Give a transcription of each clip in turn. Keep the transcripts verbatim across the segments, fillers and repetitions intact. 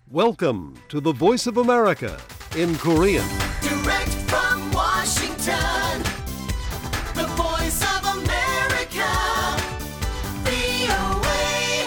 Welcome to the Voice of America in Korean. Direct from Washington, the Voice of America, 브이오에이.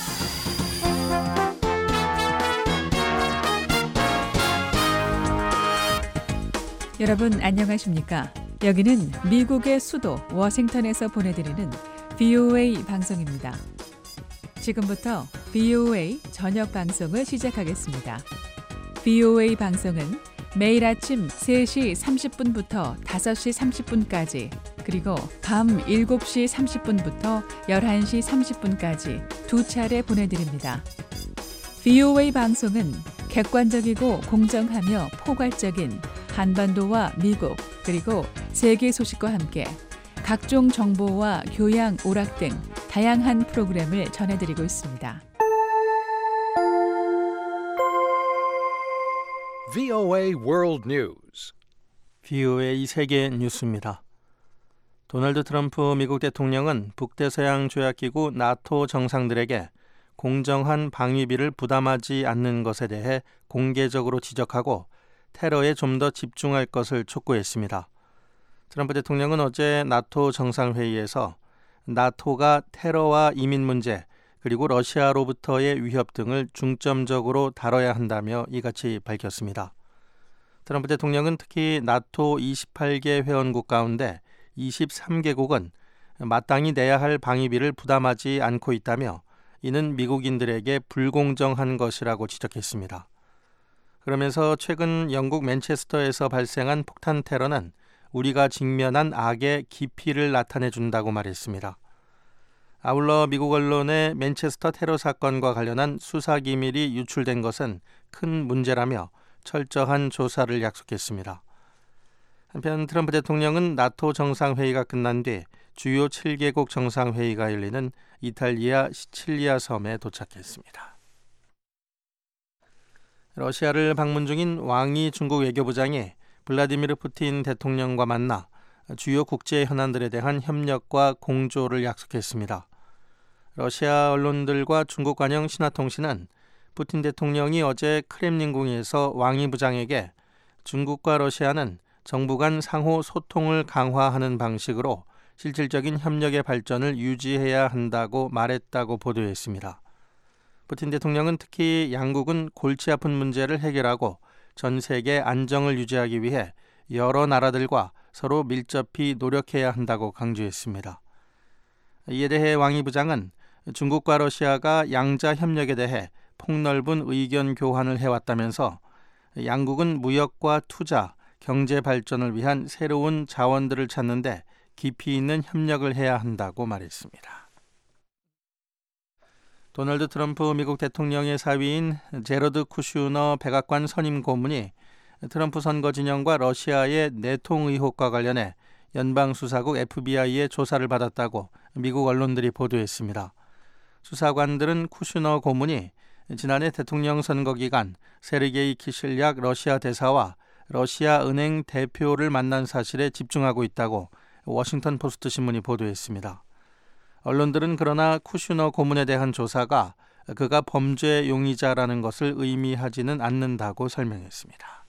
여러분 안녕하십니까? 여기는 미국의 수도 워싱턴에서 보내드리는 브이오에이 방송입니다. 지금부터 브이오에이 저녁 방송을 시작하겠습니다. 브이오에이 방송은 매일 아침 세 시 삼십 분부터 다섯 시 삼십 분까지 그리고 밤 일곱 시 삼십 분부터 열한 시 삼십 분까지 두 차례 보내드립니다. 브이오에이 방송은 객관적이고 공정하며 포괄적인 한반도와 미국 그리고 세계 소식과 함께 각종 정보와 교양, 오락 등 다양한 프로그램을 전해드리고 있습니다. 브이오에이 World News. 브이오에이 세계 뉴스입니다. 도널드 트럼프 미국 대통령은 북대서양 조약기구 나토 정상들에게 공정한 방위비를 부담하지 않는 것에 대해 공개적으로 지적하고 테러에 좀 더 집중할 것을 촉구했습니다. 트럼프 대통령은 어제 나토 정상회의에서 나토가 테러와 이민 문제 그리고 러시아로부터의 위협 등을 중점적으로 다뤄야 한다며 이같이 밝혔습니다. 트럼프 대통령은 특히 나토 이십팔 개 회원국 가운데 이십삼 개국은 마땅히 내야 할 방위비를 부담하지 않고 있다며 이는 미국인들에게 불공정한 것이라고 지적했습니다. 그러면서 최근 영국 맨체스터에서 발생한 폭탄 테러는 우리가 직면한 악의 깊이를 나타내준다고 말했습니다. 아울러 미국 언론의 맨체스터 테러 사건과 관련한 수사 기밀이 유출된 것은 큰 문제라며 철저한 조사를 약속했습니다. 한편 트럼프 대통령은 나토 정상회의가 끝난 뒤 주요 칠 개국 정상회의가 열리는 이탈리아 시칠리아 섬에 도착했습니다. 러시아를 방문 중인 왕이 중국 외교부장이 블라디미르 푸틴 대통령과 만나 주요 국제 현안들에 대한 협력과 공조를 약속했습니다. 러시아 언론들과 중국 관영 신화통신은 푸틴 대통령이 어제 크렘린궁에서 왕이 부장에게 중국과 러시아는 정부 간 상호 소통을 강화하는 방식으로 실질적인 협력의 발전을 유지해야 한다고 말했다고 보도했습니다. 푸틴 대통령은 특히 양국은 골치 아픈 문제를 해결하고 전 세계 안정을 유지하기 위해 여러 나라들과 서로 밀접히 노력해야 한다고 강조했습니다. 이에 대해 왕이 부장은 중국과 러시아가 양자 협력에 대해 폭넓은 의견 교환을 해왔다면서 양국은 무역과 투자, 경제 발전을 위한 새로운 자원들을 찾는 데 깊이 있는 협력을 해야 한다고 말했습니다. 도널드 트럼프 미국 대통령의 사위인 제러드 쿠슈너 백악관 선임 고문이 트럼프 선거 진영과 러시아의 내통 의혹과 관련해 연방수사국 에프비아이의 조사를 받았다고 미국 언론들이 보도했습니다. 수사관들은 쿠슈너 고문이 지난해 대통령 선거 기간 세르게이 키실약 러시아 대사와 러시아 은행 대표를 만난 사실에 집중하고 있다고 워싱턴 포스트 신문이 보도했습니다. 언론들은 그러나 쿠슈너 고문에 대한 조사가 그가 범죄 용의자라는 것을 의미하지는 않는다고 설명했습니다.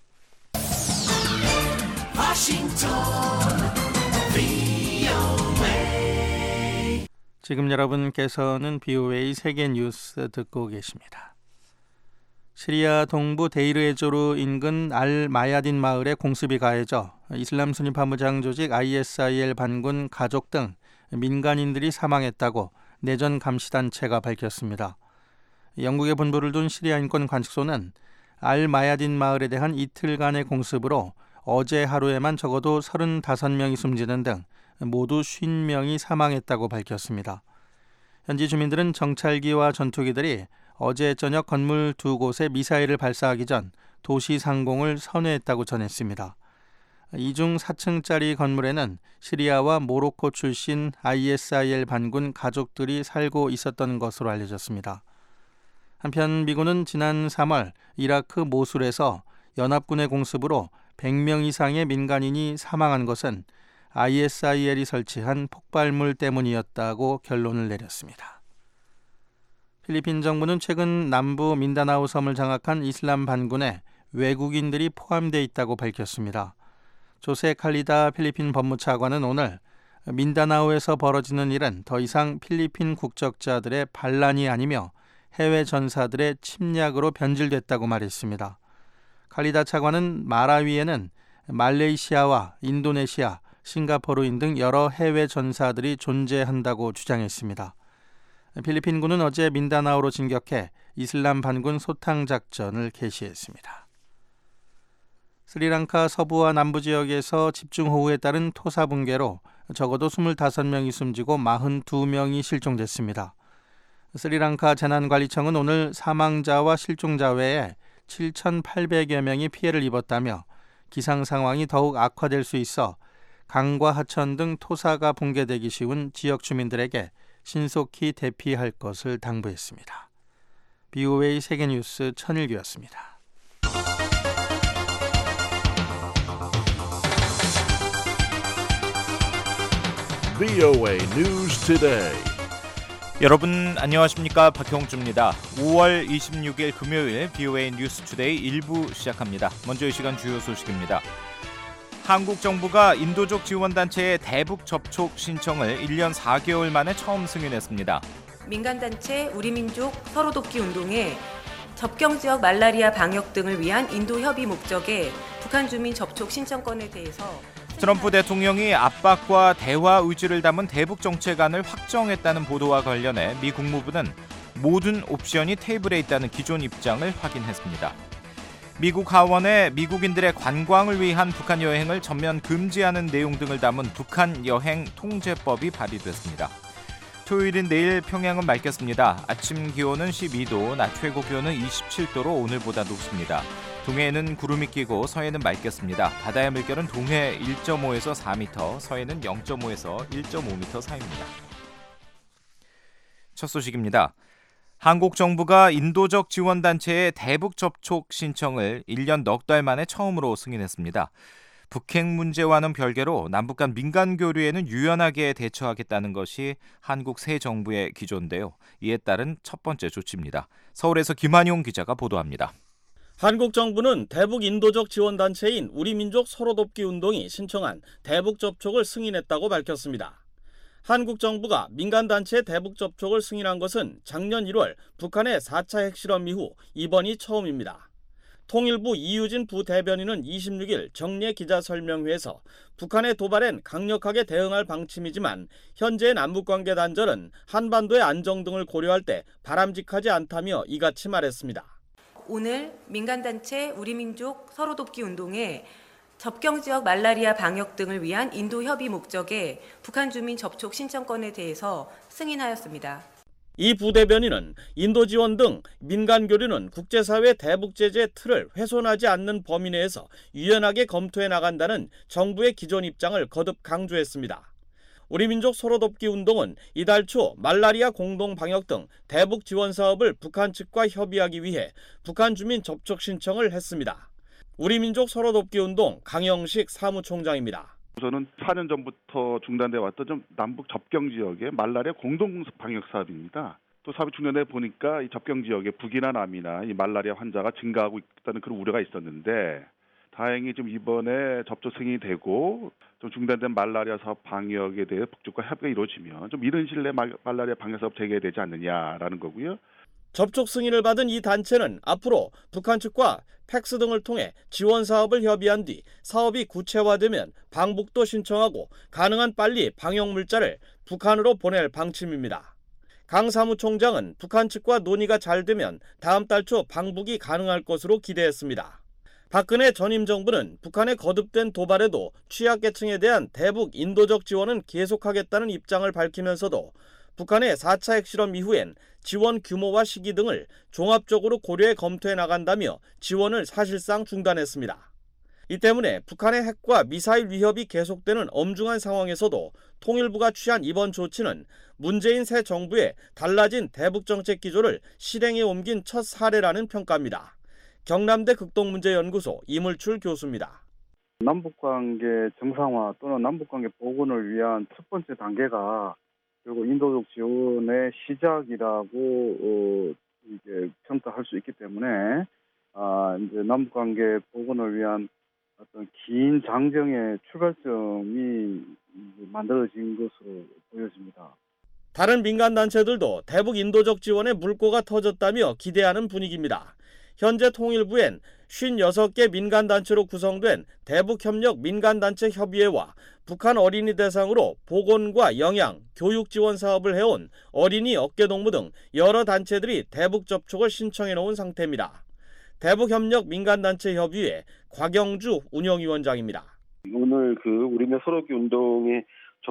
워싱턴, 브이오에이. 지금 여러분께서는 브이오에이 세계 뉴스 듣고 계십니다. 시리아 동부 데이르에조르 인근 알 마야딘 마을에 공습이 가해져 이슬람 순위 파무장 조직 아이에스아이엘 반군 가족 등 민간인들이 사망했다고 내전 감시단체가 밝혔습니다. 영국에 본부를 둔 시리아 인권 관측소는 알 마야딘 마을에 대한 이틀간의 공습으로 어제 하루에만 적어도 서른다섯 명이 숨지는 등 모두 오십 명이 사망했다고 밝혔습니다. 현지 주민들은 정찰기와 전투기들이 어제 저녁 건물 두 곳에 미사일을 발사하기 전 도시 상공을 선회했다고 전했습니다. 이중 사 층짜리 건물에는 시리아와 모로코 출신 아이에스아이엘 반군 가족들이 살고 있었던 것으로 알려졌습니다. 한편 미군은 지난 삼월 이라크 모술에서 연합군의 공습으로 백 명 이상의 민간인이 사망한 것은 아이에스아이엘이 설치한 폭발물 때문이었다고 결론을 내렸습니다. 필리핀 정부는 최근 남부 민다나오 섬을 장악한 이슬람 반군에 외국인들이 포함되어 있다고 밝혔습니다. 조세 칼리다 필리핀 법무차관은 오늘 민다나오에서 벌어지는 일은 더 이상 필리핀 국적자들의 반란이 아니며 해외 전사들의 침략으로 변질됐다고 말했습니다. 칼리다 차관은 마라위에는 말레이시아와 인도네시아, 싱가포르인 등 여러 해외 전사들이 존재한다고 주장했습니다. 필리핀군은 어제 민다나오로 진격해 이슬람 반군 소탕 작전을 개시했습니다. 스리랑카 서부와 남부 지역에서 집중호우에 따른 토사 붕괴로 적어도 이십오 명이 숨지고 사십이 명이 실종됐습니다. 스리랑카 재난관리청은 오늘 사망자와 실종자 외에 칠천팔백여 명이 피해를 입었다며 기상 상황이 더욱 악화될 수 있어 강과 하천 등 토사가 붕괴되기 쉬운 지역 주민들에게 신속히 대피할 것을 당부했습니다. 비오에이 세계뉴스 천일규였습니다. 비오에이 News Today. 여러분 안녕하십니까? 박형주입니다. 오월 이십육일 금요일 비오에이 뉴스 투데이 일 부 시작합니다. 먼저 이 시간 주요 소식입니다. 한국 정부가 인도적 지원단체의 대북 접촉 신청을 일 년 사 개월 만에 처음 승인했습니다. 민간단체 우리민족 서로돕기 운동에 접경지역 말라리아 방역 등을 위한 인도 협의 목적의 북한 주민 접촉 신청권에 대해서 트럼프 대통령이 압박과 대화 의지를 담은 대북 정책안을 확정했다는 보도와 관련해 미 국무부는 모든 옵션이 테이블에 있다는 기존 입장을 확인했습니다. 미국 하원에 미국인들의 관광을 위한 북한 여행을 전면 금지하는 내용 등을 담은 북한 여행 통제법이 발의됐습니다. 토요일인 내일 평양은 맑겠습니다. 아침 기온은 십이 도, 낮 최고 기온은 이십칠 도로 오늘보다 높습니다. 동해에는 구름이 끼고 서해는 맑겠습니다. 바다의 물결은 동해 일 점 오에서 사 미터, 서해는 영 점 오에서 일 점 오 미터 사이입니다. 첫 소식입니다. 한국 정부가 인도적 지원단체의 대북 접촉 신청을 일 년 넉 달 만에 처음으로 승인했습니다. 북핵 문제와는 별개로 남북 간 민간 교류에는 유연하게 대처하겠다는 것이 한국 새 정부의 기조인데요. 이에 따른 첫 번째 조치입니다. 서울에서 김한용 기자가 보도합니다. 한국 정부는 대북 인도적 지원단체인 우리민족 서로돕기 운동이 신청한 대북 접촉을 승인했다고 밝혔습니다. 한국 정부가 민간단체의 대북 접촉을 승인한 것은 작년 일월 북한의 사 차 핵실험 이후 이번이 처음입니다. 통일부 이유진 부대변인은 이십육일 정례 기자설명회에서 북한의 도발엔 강력하게 대응할 방침이지만 현재의 남북관계 단절은 한반도의 안정 등을 고려할 때 바람직하지 않다며 이같이 말했습니다. 오늘 민간단체 우리민족 서로돕기 운동에 접경지역 말라리아 방역 등을 위한 인도 협의 목적의 북한 주민 접촉 신청권에 대해서 승인하였습니다. 이 부대변인은 인도 지원 등 민간 교류는 국제사회 대북 제재 틀을 훼손하지 않는 범위 내에서 유연하게 검토해 나간다는 정부의 기존 입장을 거듭 강조했습니다. 우리민족 서로돕기 운동은 이달 초 말라리아 공동 방역 등 대북 지원 사업을 북한 측과 협의하기 위해 북한 주민 접촉 신청을 했습니다. 우리민족 서로돕기 운동 강영식 사무총장입니다. 우선은 사 년 전부터 중단돼 왔던 좀 남북 접경 지역의 말라리아 공동 방역 사업입니다. 또 사업이 중단돼 보니까 이 접경 지역에 북이나 남이나 이 말라리아 환자가 증가하고 있다는 그런 우려가 있었는데 다행히 좀 이번에 접촉 승인이 되고 좀 중단된 말라리아 사업 방역에 대해 북쪽과 협의가 이루어지면 좀 이른 시일 내에 말라리아 방역 사업 재개되지 않느냐라는 거고요. 접촉 승인을 받은 이 단체는 앞으로 북한 측과 팩스 등을 통해 지원 사업을 협의한 뒤 사업이 구체화되면 방북도 신청하고 가능한 빨리 방역 물자를 북한으로 보낼 방침입니다. 강 사무총장은 북한 측과 논의가 잘 되면 다음 달 초 방북이 가능할 것으로 기대했습니다. 박근혜 전임 정부는 북한의 거듭된 도발에도 취약계층에 대한 대북 인도적 지원은 계속하겠다는 입장을 밝히면서도 북한의 사 차 핵실험 이후엔 지원 규모와 시기 등을 종합적으로 고려해 검토해 나간다며 지원을 사실상 중단했습니다. 이 때문에 북한의 핵과 미사일 위협이 계속되는 엄중한 상황에서도 통일부가 취한 이번 조치는 문재인 새 정부의 달라진 대북정책 기조를 실행에 옮긴 첫 사례라는 평가입니다. 경남대 극동문제연구소 이물출 교수입니다. 남북관계 정상화 또는 남북관계 복원을 위한 첫 번째 단계가 그리고 인도적 지원의 시작이라고 어, 이게 평가할 수 있기 때문에 아, 이제 남북 관계 복원을 위한 어떤 긴 장정의 출발점이 만들어진 것으로 보여집니다. 다른 민간 단체들도 대북 인도적 지원에 물꼬가 터졌다며 기대하는 분위기입니다. 현재 통일부엔 오십육 개 민간단체로 구성된 대북협력 민간단체 협의회와 북한 어린이 대상으로 보건과 영양, 교육 지원 사업을 해온 어린이 어깨동무 등 여러 단체들이 대북 접촉을 신청해 놓은 상태입니다. 대북협력 민간단체 협의회 곽영주 운영위원장입니다. 오늘 그 우리네 서로기 운동의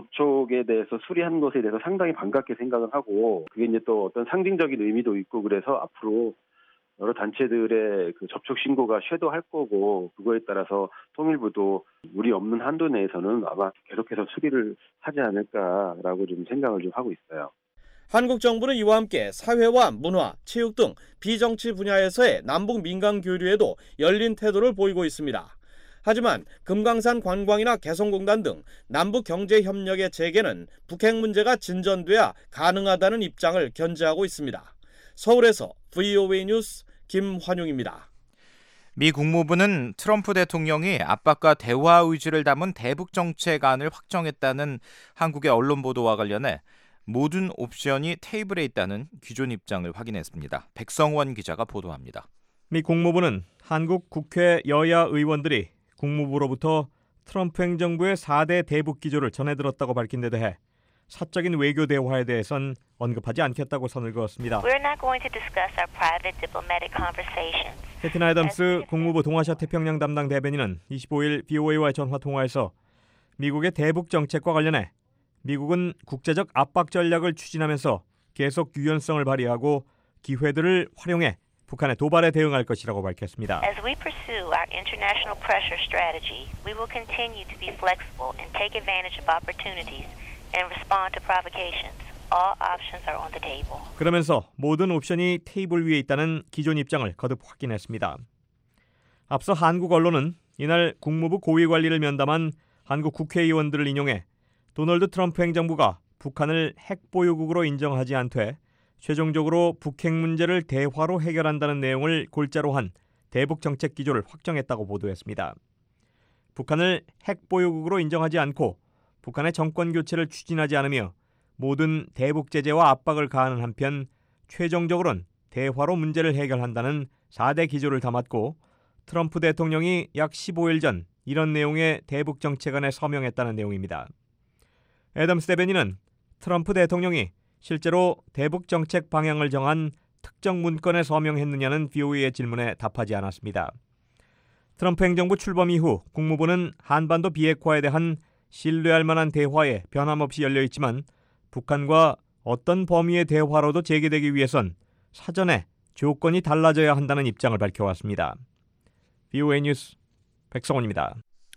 접촉에 대해서 수리한 것에 대해서 상당히 반갑게 생각을 하고 그게 이제 또 어떤 상징적인 의미도 있고 그래서 앞으로 여러 단체들의 그 접촉 신고가 쇄도할 거고 그거에 따라서 통일부도 우리 없는 한도 내에서는 아마 계속해서 수리를 하지 않을까라고 좀 생각을 좀 하고 있어요. 한국 정부는 이와 함께 사회와 문화, 체육 등 비정치 분야에서의 남북 민간 교류에도 열린 태도를 보이고 있습니다. 하지만 금강산 관광이나 개성공단 등 남북 경제 협력의 재개는 북핵 문제가 진전돼야 가능하다는 입장을 견지하고 있습니다. 서울에서 브이오에이 뉴스 김환용입니다. 미 국무부는 트럼프 대통령이 압박과 대화 의지를 담은 대북 정책안을 확정했다는 한국의 언론 보도와 관련해 모든 옵션이 테이블에 있다는 기존 입장을 확인했습니다. 백성원 기자가 보도합니다. 미 국무부는 한국 국회 여야 의원들이 국무부로부터 트럼프 행정부의 사 대 대북 기조를 전해들었다고 밝힌 데 대해 사적인 외교 대화에 대해선 언급하지 않겠다고 선을 그었습니다. We're not going to discuss our private diplomatic conversations. 캐티나 애덤스 국무부 동아시아 태평양 담당 대변인은 이십오일 브이오에이와의 전화 통화에서 미국의 대북 정책과 관련해 미국은 국제적 압박 전략을 추진하면서 계속 유연성을 발휘하고 기회들을 활용해 북한의 도발에 대응할 것이라고 밝혔습니다. As we pursue our international pressure strategy, we will continue to be flexible and take advantage of opportunities and respond to provocations. All options are on the table. 그러면서 모든 옵션이 테이블 위에 있다는 기존 입장을 거듭 확인했습니다. 앞서 한국 언론은 이날 국무부 고위 관리를 면담한 한국 국회의원들을 인용해 도널드 트럼프 행정부가 북한을 핵보유국으로 인정하지 않되 최종적으로 북핵 문제를 대화로 해결한다는 내용을 골자로 한 대북 정책 기조를 확정했다고 보도했습니다. 북한을 핵보유국으로 인정하지 않고 북한의 정권 교체를 추진하지 않으며 모든 대북 제재와 압박을 가하는 한편 최종적으로는 대화로 문제를 해결한다는 사 대 기조를 담았고 트럼프 대통령이 약 십오일 전 이런 내용의 대북 정책안에 서명했다는 내용입니다. 애덤스 대변인은 트럼프 대통령이 실제로 대북 정책 방향을 정한 특정 문건에 서명했느냐는 브이오에이의 질문에 답하지 않았습니다. 트럼프 행정부 출범 이후 국무부는 한반도 비핵화에 대한 신뢰할 만한 대화에 변함없이 열려 있지만 북한과 어떤 범위의 대화로도 재개되기 위해선 사전에 조건이 달라져야 한다는 입장을 밝혀왔습니다. 브이오에이 뉴스 백성원입니다.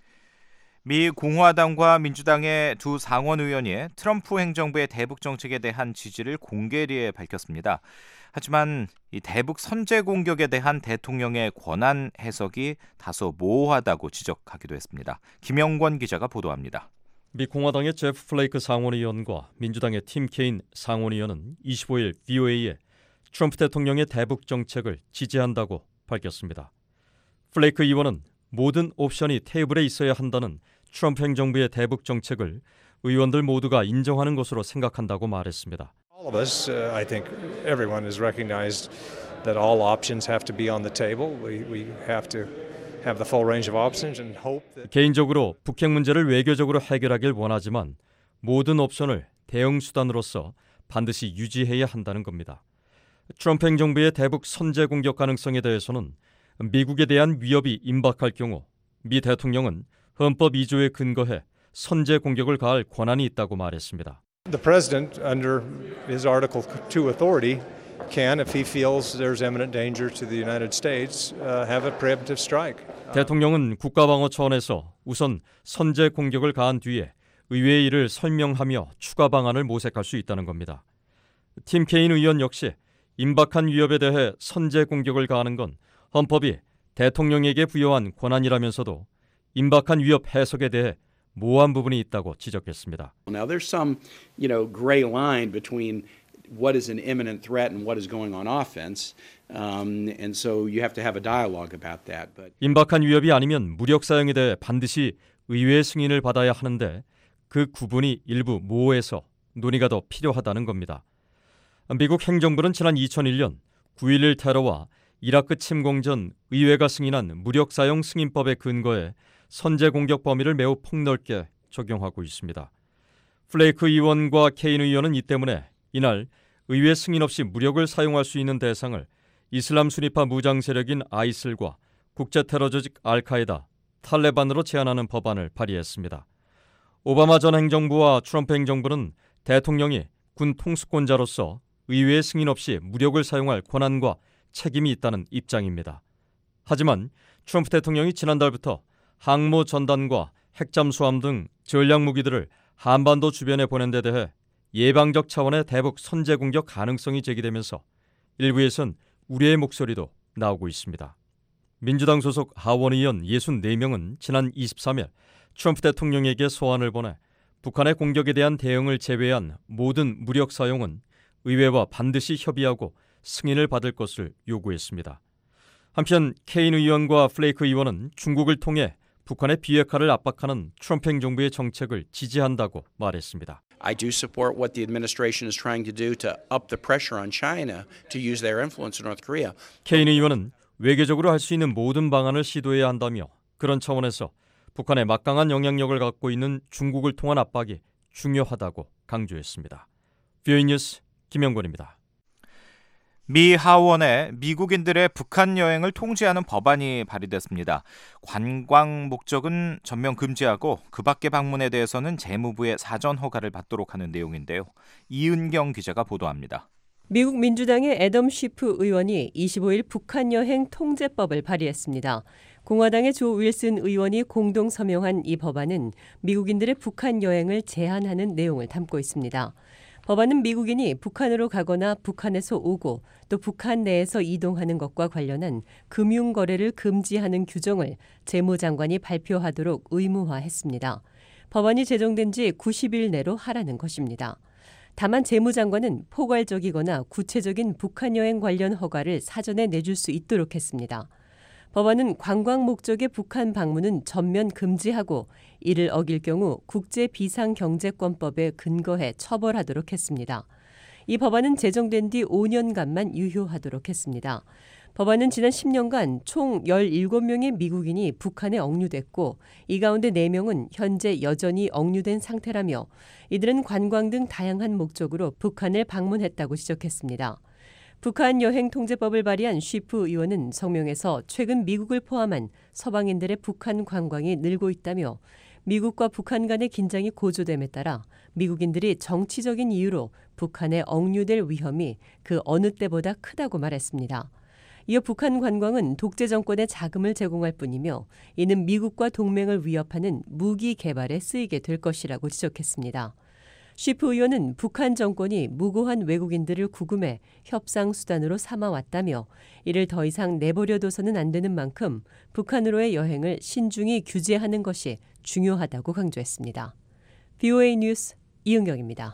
미 공화당과 민주당의 두 상원 의원이 트럼프 행정부의 대북 정책에 대한 지지를 공개리에 밝혔습니다. 하지만 이 대북 선제 공격에 대한 대통령의 권한 해석이 다소 모호하다고 지적하기도 했습니다. 김영권 기자가 보도합니다. 미 공화당의 제프 플레이크 상원의원과 민주당의 팀 케인 상원의원은 이십오일 브이오에이에 트럼프 대통령의 대북 정책을 지지한다고 밝혔습니다. 플레이크 의원은 모든 옵션이 테이블에 있어야 한다는 트럼프 행정부의 대북 정책을 의원들 모두가 인정하는 것으로 생각한다고 말했습니다. All of us, uh, I think everyone has recognized that all options have to be on the table. We we have to have the full range of options and hope that 개인적으로 북핵 문제를 외교적으로 해결하길 원하지만 모든 옵션을 대응 수단으로서 반드시 유지해야 한다는 겁니다. 트럼프 행정부의 대북 선제 공격 가능성에 대해서는 미국에 대한 위협이 임박할 경우 미 대통령은 헌법 이 조에 근거해 선제 공격을 가할 권한이 있다고 말했습니다. The president, under his Article two authority, can, if he feels there's imminent danger to the United States, uh, have a preemptive strike. 대통령은 국가방어 차원에서 우선 선제 공격을 가한 뒤에 의회의 일을 설명하며 추가 방안을 모색할 수 있다는 겁니다. 팀 케인 의원 역시 임박한 위협에 대해 선제 공격을 가하는 건 헌법이 대통령에게 부여한 권한이라면서도 임박한 위협 해석에 대해 모호한 부분이 있다고 지적했습니다. Now there's some, you know, gray line between what is an imminent threat and what is going on offense. Um, and so you have to have a dialogue about that. But 임박한 위협이 아니면 무력 사용에 대해 반드시 의회의 승인을 받아야 하는데 그 구분이 일부 모호해서 논의가 더 필요하다는 겁니다. 미국 행정부는 지난 이천일 년 구일일 테러와 이라크 침공 전 의회가 승인한 무력 사용 승인법에 근거해 선제 공격 범위를 매우 폭넓게 적용하고 있습니다. 플레이크 의원과 케인 의원은 이 때문에 이날 의회 승인 없이 무력을 사용할 수 있는 대상을 이슬람 순위파 무장 세력인 아이슬과 국제 테러 조직 알카에다, 탈레반으로 제한하는 법안을 발의했습니다. 오바마 전 행정부와 트럼프 행정부는 대통령이 군 통수권자로서 의회 승인 없이 무력을 사용할 권한과 책임이 있다는 입장입니다. 하지만 트럼프 대통령이 지난달부터 항모 전단과 핵잠수함 등 전략 무기들을 한반도 주변에 보낸 데 대해 예방적 차원의 대북 선제 공격 가능성이 제기되면서 일부에선 우려의 목소리도 나오고 있습니다. 민주당 소속 하원 의원 육십사 명은 지난 이십삼 일 트럼프 대통령에게 소환을 보내 북한의 공격에 대한 대응을 제외한 모든 무력 사용은 의회와 반드시 협의하고 승인을 받을 것을 요구했습니다. 한편 케인 의원과 플레이크 의원은 중국을 통해 북한의 비핵화를 압박하는 트럼프 행정부의 정책을 지지한다고 말했습니다. I do support what the administration is trying to do to up the pressure on China to use their influence in North Korea. 케인 의원은 외교적으로 할 수 있는 모든 방안을 시도해야 한다며 그런 차원에서 북한에 막강한 영향력을 갖고 있는 중국을 통한 압박이 중요하다고 강조했습니다. 비오이 뉴스 김영권입니다. 미 하원에 미국인들의 북한 여행을 통제하는 법안이 발의됐습니다. 관광 목적은 전면 금지하고 그 밖의 방문에 대해서는 재무부의 사전 허가를 받도록 하는 내용인데요. 이은경 기자가 보도합니다. 미국 민주당의 애덤 쉬프 의원이 이십오 일 북한 여행 통제법을 발의했습니다. 공화당의 조 윌슨 의원이 공동 서명한 이 법안은 미국인들의 북한 여행을 제한하는 내용을 담고 있습니다. 법안은 미국인이 북한으로 가거나 북한에서 오고 또 북한 내에서 이동하는 것과 관련한 금융 거래를 금지하는 규정을 재무장관이 발표하도록 의무화했습니다. 법안이 제정된 지 구십 일 내로 하라는 것입니다. 다만 재무장관은 포괄적이거나 구체적인 북한 여행 관련 허가를 사전에 내줄 수 있도록 했습니다. 법안은 관광 목적의 북한 방문은 전면 금지하고 이를 어길 경우 국제비상경제권법에 근거해 처벌하도록 했습니다. 이 법안은 제정된 뒤 오 년간만 유효하도록 했습니다. 법안은 지난 십 년간 총 열일곱 명의 미국인이 북한에 억류됐고 이 가운데 네 명은 현재 여전히 억류된 상태라며 이들은 관광 등 다양한 목적으로 북한을 방문했다고 지적했습니다. 북한 여행 통제법을 발의한 쉬프 의원은 성명에서 최근 미국을 포함한 서방인들의 북한 관광이 늘고 있다며 미국과 북한 간의 긴장이 고조됨에 따라 미국인들이 정치적인 이유로 북한에 억류될 위험이 그 어느 때보다 크다고 말했습니다. 이어 북한 관광은 독재 정권에 자금을 제공할 뿐이며 이는 미국과 동맹을 위협하는 무기 개발에 쓰이게 될 것이라고 지적했습니다. 쉬프 의원은 북한 정권이 무고한 외국인들을 구금해 협상 수단으로 삼아왔다며 이를 더 이상 내버려둬서는 안 되는 만큼 북한으로의 여행을 신중히 규제하는 것이 중요하다고 강조했습니다. 비오에이 뉴스 이은경입니다.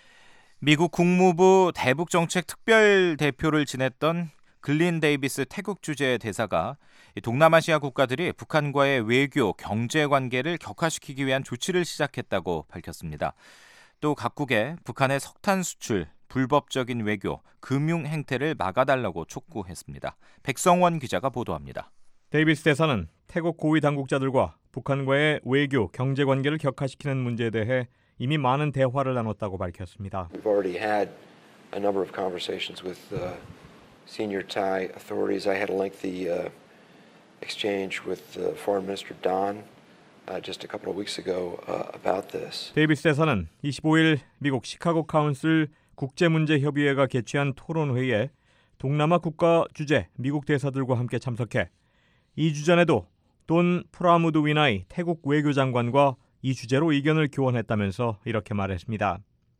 미국 국무부 대북정책 특별대표를 지냈던 글린 데이비스 태국 주재 대사가 동남아시아 국가들이 북한과의 외교, 경제 관계를 격화시키기 위한 조치를 시작했다고 밝혔습니다. 또 각국에 북한의 석탄 수출, 불법적인 외교, 금융 행태를 막아달라고 촉구했습니다. 백성원 기자가 보도합니다. 데이비스 대사는 태국 고위 당국자들과 북한과의 외교, 경제 관계를 격화시키는 문제에 대해 이미 많은 대화를 나눴다고 밝혔습니다. We've already had a number of conversations with uh, senior Thai authorities. I had a lengthy uh, exchange with uh, Foreign Minister Don uh, just a couple of weeks ago uh, about this. 데이비스 대사는 이십오 일 미국 시카고 카운슬 국제문제협의회가 개최한 토론회에 동남아 국가 주재 미국 대사들과 함께 참석해 이 주 전에도 돈 프라무드 위나이 태국 외교장관과 이 주제로 의견을 교환했다면서 이렇게 말했습니다.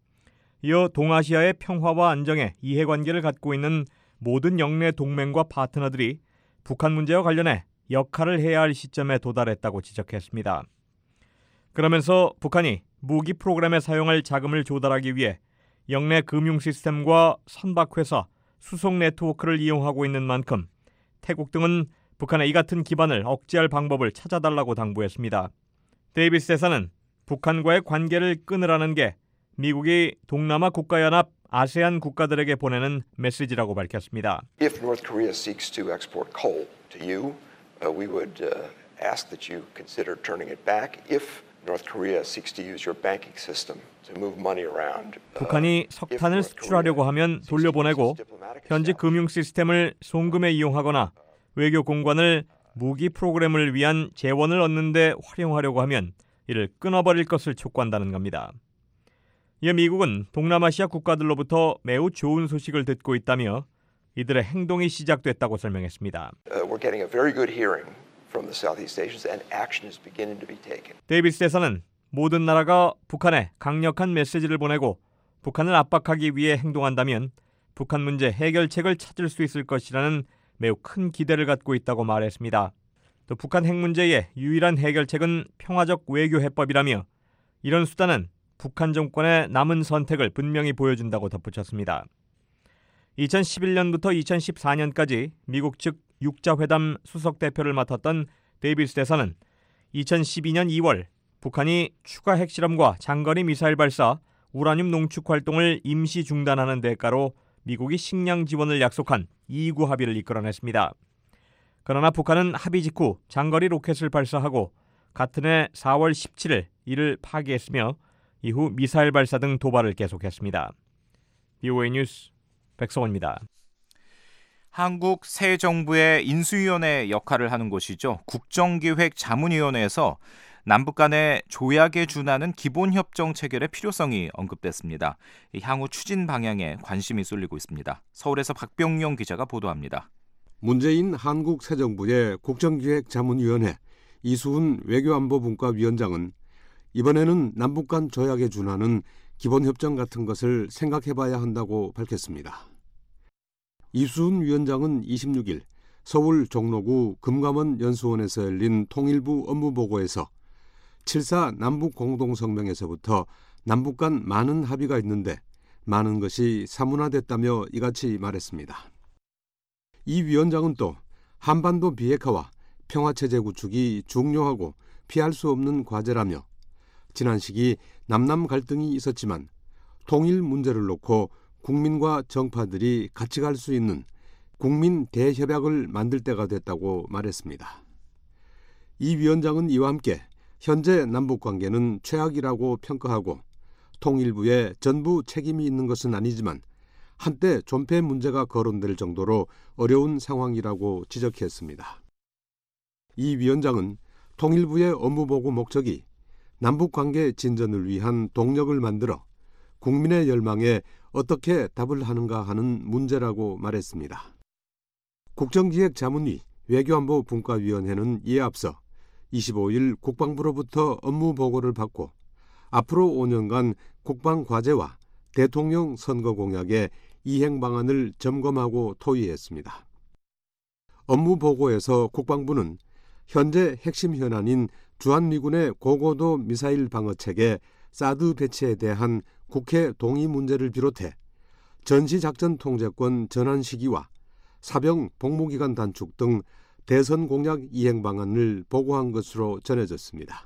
이어 동아시아의 평화와 안정에 이해관계를 갖고 있는 모든 영내 동맹과 파트너들이 북한 문제와 관련해 역할을 해야 할 시점에 도달했다고 지적했습니다. 그러면서 북한이 무기 프로그램에 사용할 자금을 조달하기 위해 영내 금융 시스템과 선박회사, 수송 네트워크를 이용하고 있는 만큼 태국 등은 북한의 이 같은 기반을 억제할 방법을 찾아달라고 당부했습니다. 데이비스 대사는 북한과의 관계를 끊으라는 게 미국이 동남아 국가연합 아세안 국가들에게 보내는 메시지라고 밝혔습니다. If North Korea seeks to export coal to you, uh, we would uh, ask that you consider turning it back. If North Korea seeks to use your banking system to move money around. 북한이 석탄을 수출하려고 하면 돌려보내고 현지 금융 시스템을 송금에 이용하거나 외교 공관을 무기 프로그램을 위한 재원을 얻는 데 활용하려고 하면 이를 끊어버릴 것을 촉구한다는 겁니다. 이어 미국은 동남아시아 국가들로부터 매우 좋은 소식을 듣고 있다며 이들의 행동이 시작됐다고 설명했습니다. Uh, we're getting a very good hearing from the Southeast Asians and action is beginning to be taken. 데이비스 대사는 모든 나라가 북한에 강력한 메시지를 보내고 북한을 압박하기 위해 행동한다면 북한 문제 해결책을 찾을 수 있을 것이라는 매우 큰 기대를 갖고 있다고 말했습니다. 또 북한 핵 문제의 유일한 해결책은 평화적 외교 해법이라며 이런 수단은 북한 정권의 남은 선택을 분명히 보여준다고 덧붙였습니다. 이천십일 년부터 이천십사 년까지 미국 측 육자회담 수석대표를 맡았던 데이비스 대사는 이천십이 년 이월 북한이 추가 핵실험과 장거리 미사일 발사, 우라늄 농축 활동을 임시 중단하는 대가로 미국이 식량 지원을 약속한 이 구 합의를 이끌어냈습니다. 그러나 북한은 합의 직후 장거리 로켓을 발사하고 같은 해 사월 십칠일 이를 파기했으며 이후 미사일 발사 등 도발을 계속했습니다. 비오에이 뉴스 백성원입니다. 한국 새 정부의 인수위원회 역할을 하는 곳이죠. 국정기획자문위원회에서 남북 간의 조약에 준하는 기본협정 체결의 필요성이 언급됐습니다. 향후 추진 방향에 관심이 쏠리고 있습니다. 서울에서 박병용 기자가 보도합니다. 문재인 한국 새 정부의 국정기획자문위원회 이수훈 외교안보분과위원장은 이번에는 남북 간 조약에 준하는 기본협정 같은 것을 생각해봐야 한다고 밝혔습니다. 이수훈 위원장은 이십육일 서울 종로구 금감원 연수원에서 열린 통일부 업무보고에서 칠사 남북공동성명에서부터 남북 간 많은 합의가 있는데 많은 것이 사문화됐다며 이같이 말했습니다. 이 위원장은 또 한반도 비핵화와 평화체제 구축이 중요하고 피할 수 없는 과제라며 지난 시기 남남 갈등이 있었지만 통일 문제를 놓고 국민과 정파들이 같이 갈 수 있는 국민 대협약을 만들 때가 됐다고 말했습니다. 이 위원장은 이와 함께 현재 남북관계는 최악이라고 평가하고 통일부에 전부 책임이 있는 것은 아니지만 한때 존폐 문제가 거론될 정도로 어려운 상황이라고 지적했습니다. 이 위원장은 통일부의 업무보고 목적이 남북관계 진전을 위한 동력을 만들어 국민의 열망에 어떻게 답을 하는가 하는 문제라고 말했습니다. 국정기획자문위 외교안보분과위원회는 이에 앞서 이십오일 국방부로부터 업무보고를 받고 앞으로 오 년간 국방과제와 대통령 선거공약의 이행 방안을 점검하고 토의했습니다. 업무보고에서 국방부는 현재 핵심 현안인 주한미군의 고고도 미사일 방어체계 사드 배치에 대한 국회 동의 문제를 비롯해 전시작전 통제권 전환 시기와 사병 복무기간 단축 등 대선 공약 이행 방안을 보고한 것으로 전해졌습니다.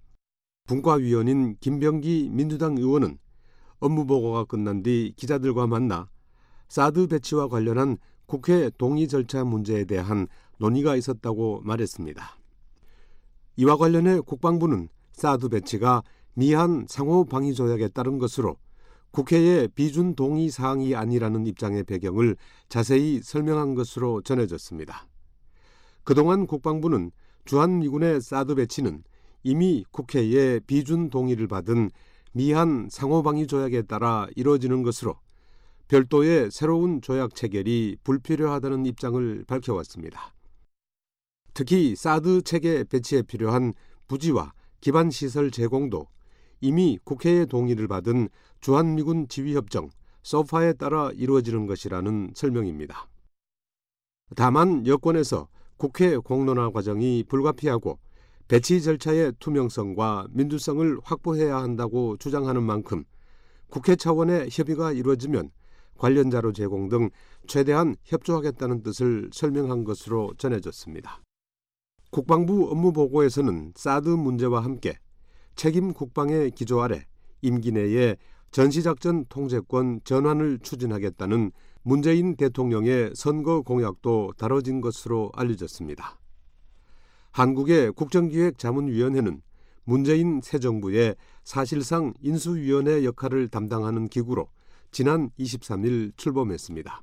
분과위원인 김병기 민주당 의원은 업무보고가 끝난 뒤 기자들과 만나 사드 배치와 관련한 국회 동의 절차 문제에 대한 논의가 있었다고 말했습니다. 이와 관련해 국방부는 사드 배치가 미한 상호방위조약에 따른 것으로 국회의 비준 동의 사항이 아니라는 입장의 배경을 자세히 설명한 것으로 전해졌습니다. 그동안 국방부는 주한미군의 사드 배치는 이미 국회의 비준 동의를 받은 미한 상호방위조약에 따라 이루어지는 것으로 별도의 새로운 조약 체결이 불필요하다는 입장을 밝혀왔습니다. 특히 사드 체계 배치에 필요한 부지와 기반시설 제공도 이미 국회의 동의를 받은 주한미군 지휘협정 소파에 따라 이루어지는 것이라는 설명입니다. 다만 여권에서 국회 공론화 과정이 불가피하고 배치 절차의 투명성과 민주성을 확보해야 한다고 주장하는 만큼 국회 차원의 협의가 이루어지면 관련 자료 제공 등 최대한 협조하겠다는 뜻을 설명한 것으로 전해졌습니다. 국방부 업무보고에서는 사드 문제와 함께 책임 국방의 기조 아래 임기 내에 전시작전 통제권 전환을 추진하겠다는 문재인 대통령의 선거 공약도 다뤄진 것으로 알려졌습니다. 한국의 국정기획자문위원회는 문재인 새 정부의 사실상 인수위원회 역할을 담당하는 기구로 지난 이십삼 일 출범했습니다.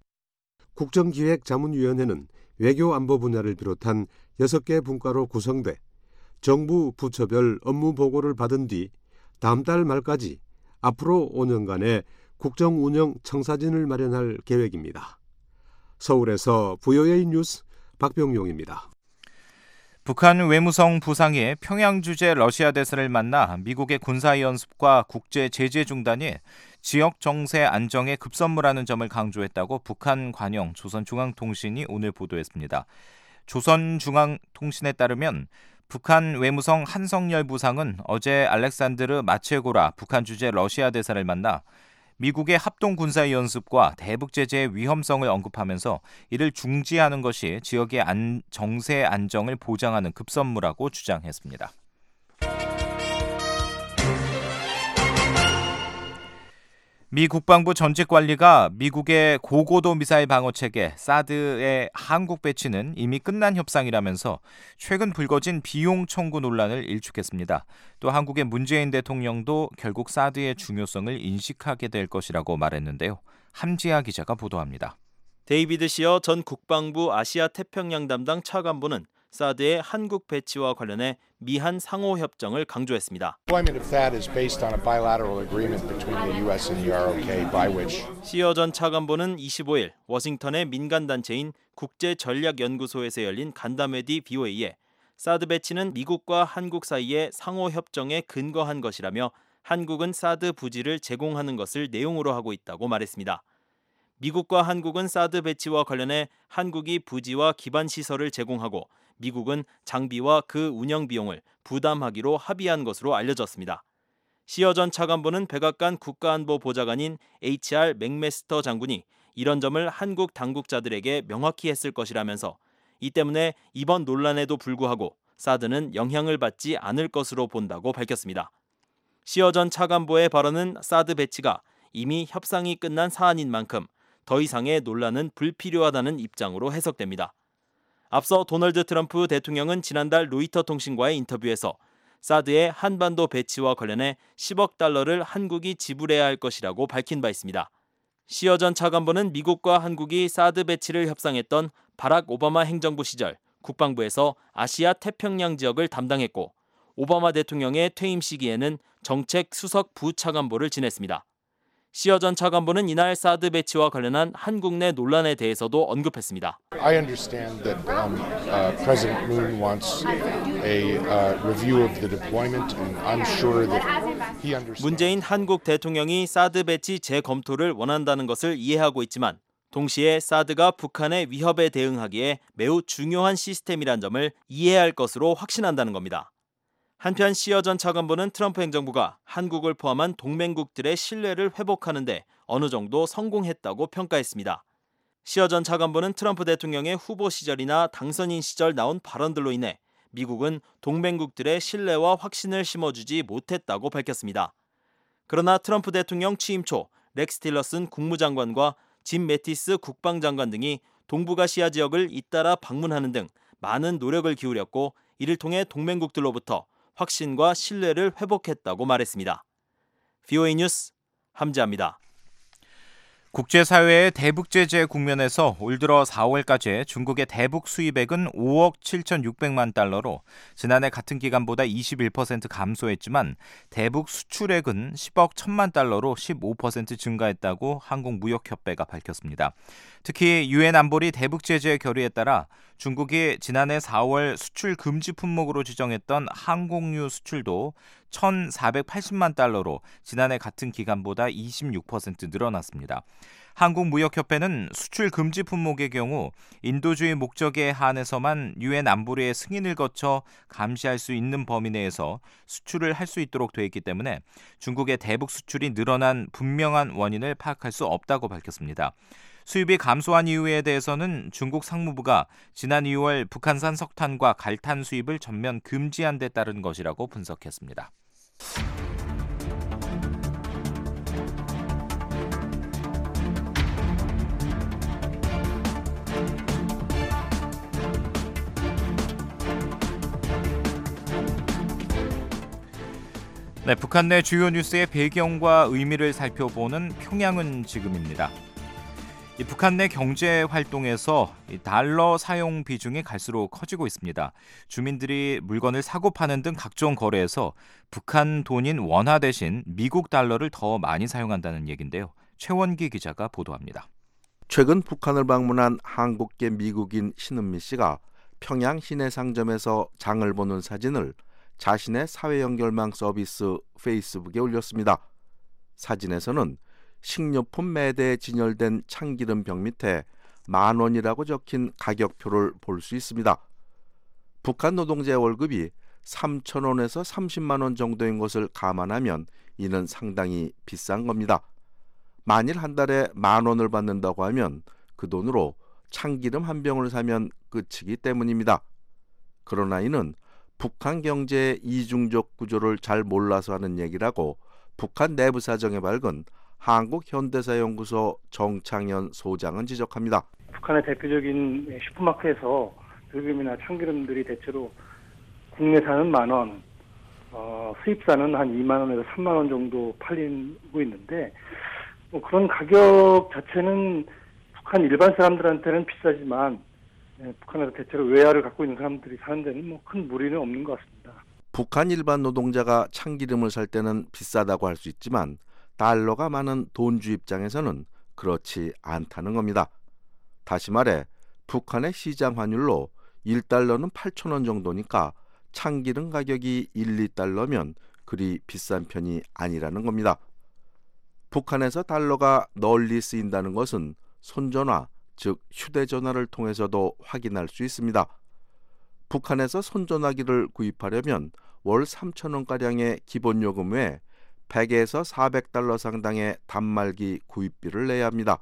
국정기획자문위원회는 외교안보 분야를 비롯한 여섯 개 분과로 구성돼 정부 부처별 업무 보고를 받은 뒤 다음 달 말까지 앞으로 오 년간의 국정운영 청사진을 마련할 계획입니다. 서울에서 브이오에이 뉴스 박병용입니다. 북한 외무성 부상이 평양 주재 러시아 대사를 만나 미국의 군사연습과 국제 제재 중단이 지역 정세 안정에 급선무라는 점을 강조했다고 북한 관영 조선중앙통신이 오늘 보도했습니다. 조선중앙통신에 따르면 북한 외무성 한성열 부상은 어제 알렉산드르 마체고라 북한 주재 러시아 대사를 만나 미국의 합동군사연습과 대북 제재의 위험성을 언급하면서 이를 중지하는 것이 지역의 안, 정세 안정을 보장하는 급선무라고 주장했습니다. 미 국방부 전직 관리가 미국의 고고도 미사일 방어체계 사드의 한국 배치는 이미 끝난 협상이라면서 최근 불거진 비용 청구 논란을 일축했습니다. 또 한국의 문재인 대통령도 결국 사드의 중요성을 인식하게 될 것이라고 말했는데요. 함지아 기자가 보도합니다. 데이비드 시어 전 국방부 아시아 태평양 담당 차관보는 사드의 한국 배치와 관련해 미한 상호 협정을 강조했습니다. 시어 전 차관보는 이십오 일 워싱턴의 민간 단체인 국제전략연구소에서 열린 간담회뒤 브이오에이에 사드 배치는 미국과 한국 사이의 상호 협정에 근거한 것이라며 한국은 사드 부지를 제공하는 것을 내용으로 하고 있다고 말했습니다. 미국과 한국은 사드 배치와 관련해 한국이 부지와 기반 시설을 제공하고 미국은 장비와 그 운영 비용을 부담하기로 합의한 것으로 알려졌습니다. 시어 전 차관보는 백악관 국가안보 보좌관인 에이치알 맥메스터 장군이 이런 점을 한국 당국자들에게 명확히 했을 것이라면서 이 때문에 이번 논란에도 불구하고 사드는 영향을 받지 않을 것으로 본다고 밝혔습니다. 시어 전 차관보의 발언은 사드 배치가 이미 협상이 끝난 사안인 만큼 더 이상의 논란은 불필요하다는 입장으로 해석됩니다. 앞서 도널드 트럼프 대통령은 지난달 로이터 통신과의 인터뷰에서 사드의 한반도 배치와 관련해 십억 달러를 한국이 지불해야 할 것이라고 밝힌 바 있습니다. 시어 전 차관보는 미국과 한국이 사드 배치를 협상했던 바락 오바마 행정부 시절 국방부에서 아시아 태평양 지역을 담당했고 오바마 대통령의 퇴임 시기에는 정책 수석 부차관보를 지냈습니다. 시어 전 차관보는 이날 사드 배치와 관련한 한국 내 논란에 대해서도 언급했습니다. I understand that um, uh, President Moon wants a uh, review of the deployment, and I'm sure that he understands. 문재인 한국 대통령이 사드 배치 재검토를 원한다는 것을 이해하고 있지만 동시에 사드가 북한의 위협에 대응하기에 매우 중요한 시스템이란 점을 이해해야 할 것으로 확신한다는 겁니다. 한편 시어 전 차관보는 트럼프 행정부가 한국을 포함한 동맹국들의 신뢰를 회복하는 데 어느 정도 성공했다고 평가했습니다. 시어 전 차관보는 트럼프 대통령의 후보 시절이나 당선인 시절 나온 발언들로 인해 미국은 동맹국들의 신뢰와 확신을 심어주지 못했다고 밝혔습니다. 그러나 트럼프 대통령 취임 초 렉스 틸러슨 국무장관과 짐 매티스 국방장관 등이 동북아시아 지역을 잇따라 방문하는 등 많은 노력을 기울였고 이를 통해 동맹국들로부터 확신과 신뢰를 회복했다고 말했습니다. 브이오에이 뉴스 함지아입니다. 국제사회의 대북 제재 국면에서 올 들어 사월까지 중국의 대북 수입액은 오억 칠천육백만 달러로 지난해 같은 기간보다 이십일 퍼센트 감소했지만 대북 수출액은 십억 천만 달러로 십오 퍼센트 증가했다고 한국무역협회가 밝혔습니다. 특히 유엔 안보리 대북 제재 결의에 따라 중국이 지난해 사월 수출 금지 품목으로 지정했던 항공유 수출도 천사백팔십만 달러로 지난해 같은 기간보다 이십육 퍼센트 늘어났습니다. 한국무역협회는 수출 금지 품목의 경우 인도주의 목적에 한해서만 유엔 안보리의 승인을 거쳐 감시할 수 있는 범위 내에서 수출을 할 수 있도록 돼 있기 때문에 중국의 대북 수출이 늘어난 분명한 원인을 파악할 수 없다고 밝혔습니다. 수입이 감소한 이유에 대해서는 중국 상무부가 지난 이월 북한산 석탄과 갈탄 수입을 전면 금지한 데 따른 것이라고 분석했습니다. 네, 북한 내 주요 뉴스의 배경과 의미를 살펴보는 평양은 지금입니다. 이 북한 내 경제 활동에서 이 달러 사용 비중이 갈수록 커지고 있습니다. 주민들이 물건을 사고 파는 등 각종 거래에서 북한 돈인 원화 대신 미국 달러를 더 많이 사용한다는 얘긴데요. 최원기 기자가 보도합니다. 최근 북한을 방문한 한국계 미국인 신은미 씨가 평양 시내상점에서 장을 보는 사진을 자신의 사회연결망 서비스 페이스북에 올렸습니다. 사진에서는 식료품 매대에 진열된 참기름 병 밑에 만 원이라고 적힌 가격표를 볼 수 있습니다. 북한 노동자의 월급이 삼천 원에서 삼십만 원 정도인 것을 감안하면 이는 상당히 비싼 겁니다. 만일 한 달에 만 원을 받는다고 하면 그 돈으로 참기름 한 병을 사면 끝이기 때문입니다. 그러나 이는 북한 경제의 이중적 구조를 잘 몰라서 하는 얘기라고 북한 내부 사정에 밝은 한국현대사연구소 정창현 소장은 지적합니다. 북한의 대표적인 슈퍼마켓에서 들기름이나 참기름들이 대체로 국내산은 만 원, 어, 수입산은 한 이만 원에서 삼만 원 정도 팔리고 있는데 뭐 그런 가격 자체는 북한 일반 사람들한테는 비싸지만 네, 북한에서 대체로 외화를 갖고 있는 사람들이 사는 데는 뭐 큰 무리는 없는 것 같습니다. 북한 일반 노동자가 참기름을 살 때는 비싸다고 할 수 있지만 달러가 많은 돈주 입장에서는 그렇지 않다는 겁니다. 다시 말해 북한의 시장 환율로 일 달러는 팔천 원 정도니까 참기름 가격이 일, 이 달러면 그리 비싼 편이 아니라는 겁니다. 북한에서 달러가 널리 쓰인다는 것은 손전화, 즉 휴대전화를 통해서도 확인할 수 있습니다. 북한에서 손전화기를 구입하려면 월 삼천 원가량의 기본요금 외에 백에서 사백 달러 상당의 단말기 구입비를 내야 합니다.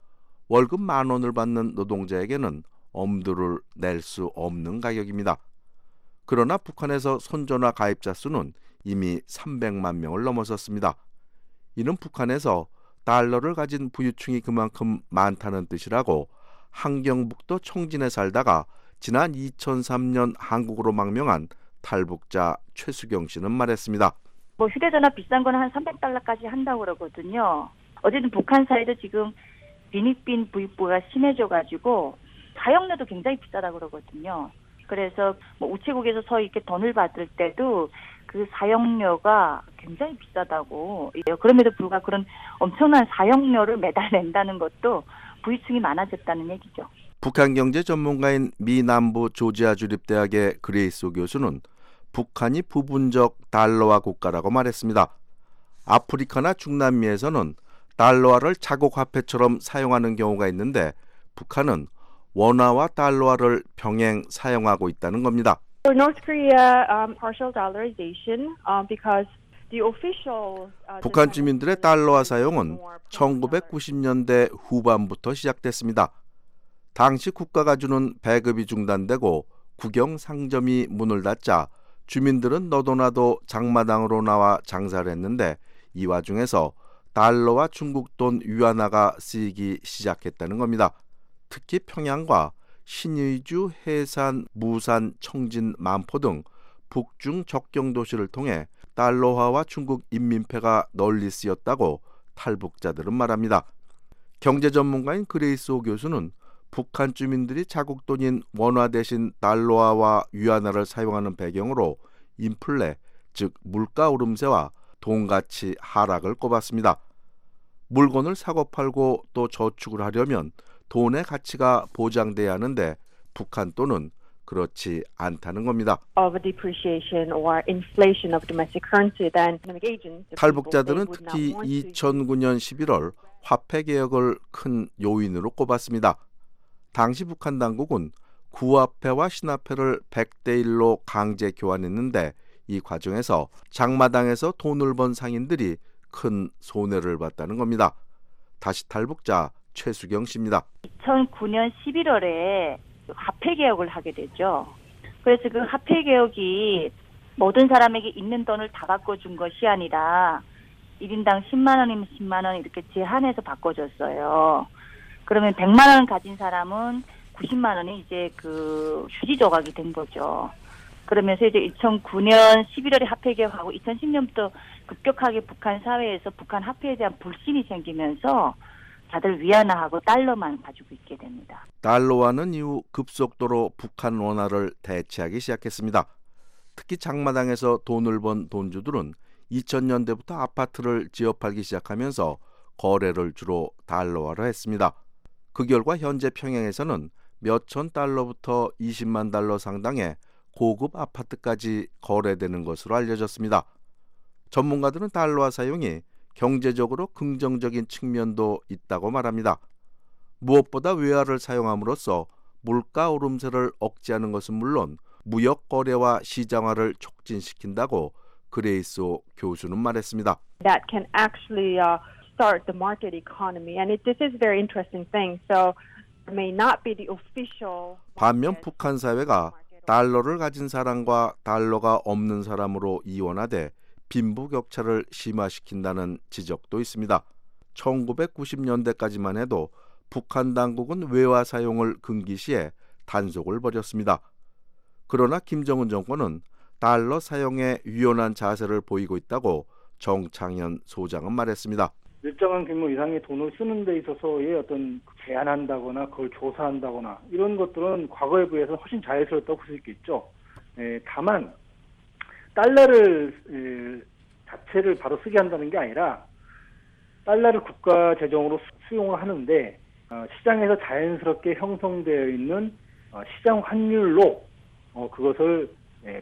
월급 만 원을 받는 노동자에게는 엄두를 낼 수 없는 가격입니다. 그러나 북한에서 손전화 가입자 수는 이미 삼백만 명을 넘어섰습니다. 이는 북한에서 달러를 가진 부유층이 그만큼 많다는 뜻이라고 함경북도 청진에 살다가 지난 이천삼 년 한국으로 망명한 탈북자 최수경 씨는 말했습니다. 뭐 휴대전화 비싼 건 한 삼백 달러까지 한다고 그러거든요. 어쨌든 북한 사회도 지금 비닉빈 부익부가 심해져가지고 사용료도 굉장히 비싸다고 그러거든요. 그래서 뭐 우체국에서 이렇게 돈을 받을 때도 그 사용료가 굉장히 비싸다고. 그럼에도 불구하고 그런 엄청난 사용료를 매달 낸다는 것도 부유층이 많아졌다는 얘기죠. 북한 경제 전문가인 미 남부 조지아 주립대학의 그레이스 교수는 북한이 부분적 달러화 국가라고 말했습니다. 아프리카나 중남미에서는 달러화를 자국 화폐처럼 사용하는 경우가 있는데 북한은 원화와 달러화를 병행 사용하고 있다는 겁니다. For North Korea, um, partial dollarization um, because the official uh, 북한 주민들의 달러화 사용은 천구백구십 년대 후반부터 시작됐습니다. 당시 국가가 주는 배급이 중단되고 국영 상점이 문을 닫자 주민들은 너도나도 장마당으로 나와 장사를 했는데 이 와중에서 달러와 중국 돈 위안화가 쓰이기 시작했다는 겁니다. 특히 평양과 신의주, 해산, 무산, 청진, 만포 등 북중 접경 도시를 통해 달러화와 중국 인민폐가 널리 쓰였다고 탈북자들은 말합니다. 경제 전문가인 그레이스 오 교수는 북한 주민들이 자국 돈인 원화 대신 달러화와 위안화를 사용하는 배경으로 인플레, 즉 물가 오름세와 돈가치 하락을 꼽았습니다. 물건을 사고 팔고 또 저축을 하려면 돈의 가치가 보장돼야 하는데 북한 돈은 그렇지 않다는 겁니다. 탈북자들은 특히 이천구 년 십일월 화폐 개혁을 큰 요인으로 꼽았습니다. 당시 북한 당국은 구화폐와 신화폐를 백 대 일로 강제 교환했는데 이 과정에서 장마당에서 돈을 번 상인들이 큰 손해를 봤다는 겁니다. 다시 탈북자 최수경 씨입니다. 이천구 년 십일월에 화폐 개혁을 하게 되죠. 그래서 그 화폐 개혁이 모든 사람에게 있는 돈을 다 바꿔준 것이 아니라 일 인당 십만 원이면 십만 원 이렇게 제한해서 바꿔줬어요. 그러면 백만 원 가진 사람은 구십만 원이 이제 그 휴지 조각이 된 거죠. 그러면서 이제 이천구 년 십일월에 화폐 개혁하고 이천십 년부터 급격하게 북한 사회에서 북한 화폐에 대한 불신이 생기면서 다들 위안화하고 달러만 가지고 있게 됩니다. 달러화는 이후 급속도로 북한 원화를 대체하기 시작했습니다. 특히 장마당에서 돈을 번 돈주들은 이천 년대부터 아파트를 지어 팔기 시작하면서 거래를 주로 달러화로 했습니다. 그 결과 현재 평양에서는 몇천 달러부터 이십만 달러 상당의 고급 아파트까지 거래되는 것으로 알려졌습니다. 전문가들은 달러화 사용이 경제적으로 긍정적인 측면도 있다고 말합니다. 무엇보다 외화를 사용함으로써 물가 오름세를 억제하는 것은 물론 무역 거래와 시장화를 촉진시킨다고 그레이스 교수는 말했습니다. That can actually uh, start the market economy, and it, this is a very interesting thing. So it may not be the official. 반면 북한 사회가 달러를 가진 사람과 달러가 없는 사람으로 이원화돼 빈부격차를 심화시킨다는 지적도 있습니다. 천구백구십 년대까지만 해도 북한 당국은 외화 사용을 금기시해 단속을 벌였습니다. 그러나 김정은 정권은 달러 사용에 유연한 자세를 보이고 있다고 정창현 소장은 말했습니다. 일정한 규모 이상의 돈을 쓰는 데 있어서의 어떤 제한한다거나 그걸 조사한다거나 이런 것들은 과거에 비해서 훨씬 자연스럽다고 볼 수 있겠죠. 에, 다만 달러를 에, 자체를 바로 쓰게 한다는 게 아니라 달러를 국가 재정으로 수용을 하는데 어, 시장에서 자연스럽게 형성되어 있는 어, 시장 환율로 어, 그것을 에,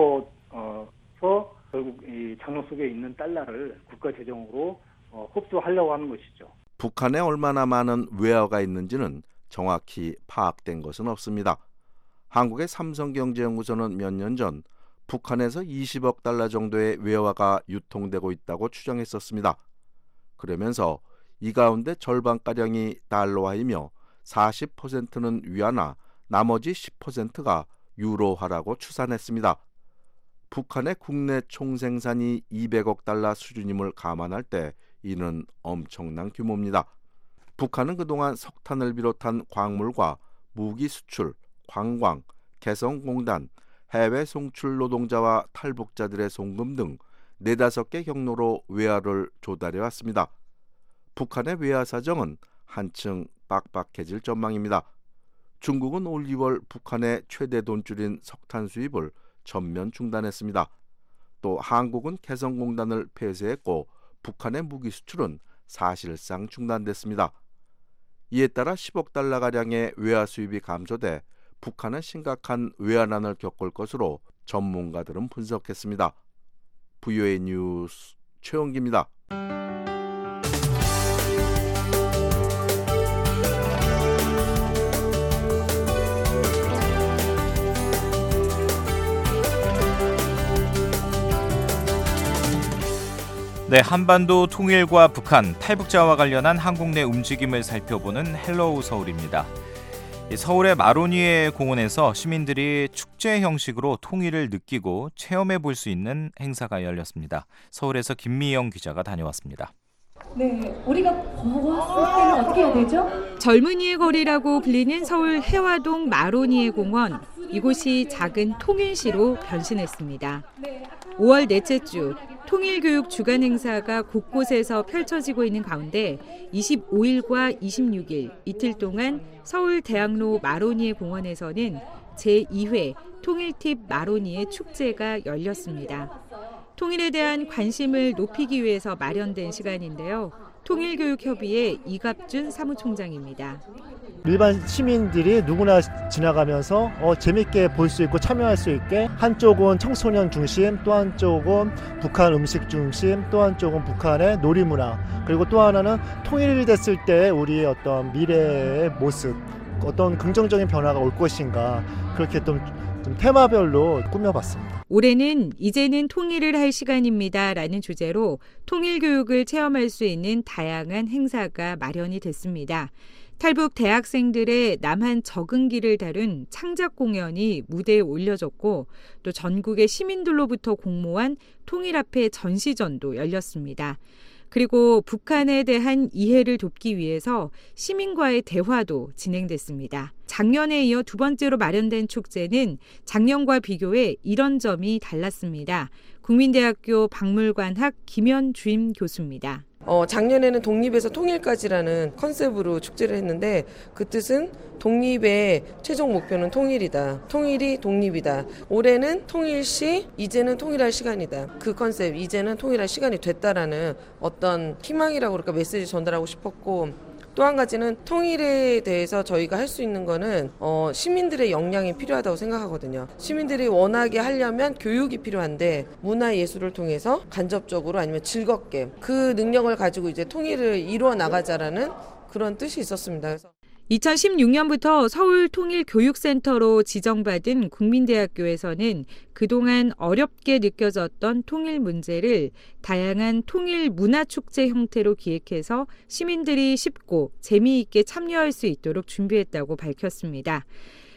바꿔서 결국 이 장로 속에 있는 달러를 국가 재정으로 어, 흡수하려고 하는 것이죠. 북한에 얼마나 많은 외화가 있는지는 정확히 파악된 것은 없습니다. 한국의 삼성경제연구소는 몇 년 전 북한에서 이십억 달러 정도의 외화가 유통되고 있다고 추정했었습니다. 그러면서 이 가운데 절반가량이 달러화이며 사십 퍼센트는 위안화, 나머지 십 퍼센트가 유로화라고 추산했습니다. 북한의 국내 총생산이 이백억 달러 수준임을 감안할 때 이는 엄청난 규모입니다. 북한은 그동안 석탄을 비롯한 광물과 무기 수출, 관광, 개성공단, 해외 송출 노동자와 탈북자들의 송금 등 네다섯 개 경로로 외화를 조달해 왔습니다. 북한의 외화 사정은 한층 빡빡해질 전망입니다. 중국은 올 이월 북한의 최대 돈줄인 석탄 수입을 전면 중단했습니다. 또 한국은 개성공단을 폐쇄했고 북한의 무기 수출은 사실상 중단됐습니다. 이에 따라 십억 달러가량의 외화 수입이 감소돼 북한은 심각한 외환난을 겪을 것으로 전문가들은 분석했습니다. 브이오에이 뉴스 최영기입니다. 네, 한반도 통일과 북한, 탈북자와 관련한 한국 내 움직임을 살펴보는 헬로우 서울입니다. 서울의 마로니에 공원에서 시민들이 축제 형식으로 통일을 느끼고 체험해 볼 수 있는 행사가 열렸습니다. 서울에서 김미영 기자가 다녀왔습니다. 네, 우리가 보았을 때는 어떻게 해야 되죠? 젊은이의 거리라고 불리는 서울 해화동 마로니에 공원. 이곳이 작은 통일시로 변신했습니다. 오월 넷째 주 통일교육 주간 행사가 곳곳에서 펼쳐지고 있는 가운데 이십오일과 이십육일 이틀 동안 서울 대학로 마로니에 공원에서는 제이 회 통일팁 마로니에 축제가 열렸습니다. 통일에 대한 관심을 높이기 위해서 마련된 시간인데요. 통일교육협의회 이갑준 사무총장입니다. 일반 시민들이 누구나 지나가면서 어, 재밌게 볼 수 있고 참여할 수 있게 한쪽은 청소년 중심, 또 한쪽은 북한 음식 중심, 또 한쪽은 북한의 놀이문화, 그리고 또 하나는 통일이 됐을 때 우리의 어떤 미래의 모습, 어떤 긍정적인 변화가 올 것인가, 그렇게 좀, 좀 테마별로 꾸며봤습니다. 올해는 이제는 통일을 할 시간입니다 라는 주제로 통일교육을 체험할 수 있는 다양한 행사가 마련이 됐습니다. 탈북 대학생들의 남한 적응기를 다룬 창작 공연이 무대에 올려졌고 또 전국의 시민들로부터 공모한 통일 앞에 전시전도 열렸습니다. 그리고 북한에 대한 이해를 돕기 위해서 시민과의 대화도 진행됐습니다. 작년에 이어 두 번째로 마련된 축제는 작년과 비교해 이런 점이 달랐습니다. 국민대학교 박물관학 김현 주임 교수입니다. 어, 작년에는 독립에서 통일까지라는 컨셉으로 축제를 했는데 그 뜻은 독립의 최종 목표는 통일이다. 통일이 독립이다. 올해는 통일시 이제는 통일할 시간이다. 그 컨셉 이제는 통일할 시간이 됐다라는 어떤 희망이라고 그럴까 메시지 전달하고 싶었고 또 한 가지는 통일에 대해서 저희가 할 수 있는 거는 어, 시민들의 역량이 필요하다고 생각하거든요. 시민들이 원하게 하려면 교육이 필요한데 문화예술을 통해서 간접적으로 아니면 즐겁게 그 능력을 가지고 이제 통일을 이루어 나가자라는 그런 뜻이 있었습니다. 그래서 이천십육 년부터 서울통일교육센터로 지정받은 국민대학교에서는 그동안 어렵게 느껴졌던 통일 문제를 다양한 통일 문화축제 형태로 기획해서 시민들이 쉽고 재미있게 참여할 수 있도록 준비했다고 밝혔습니다.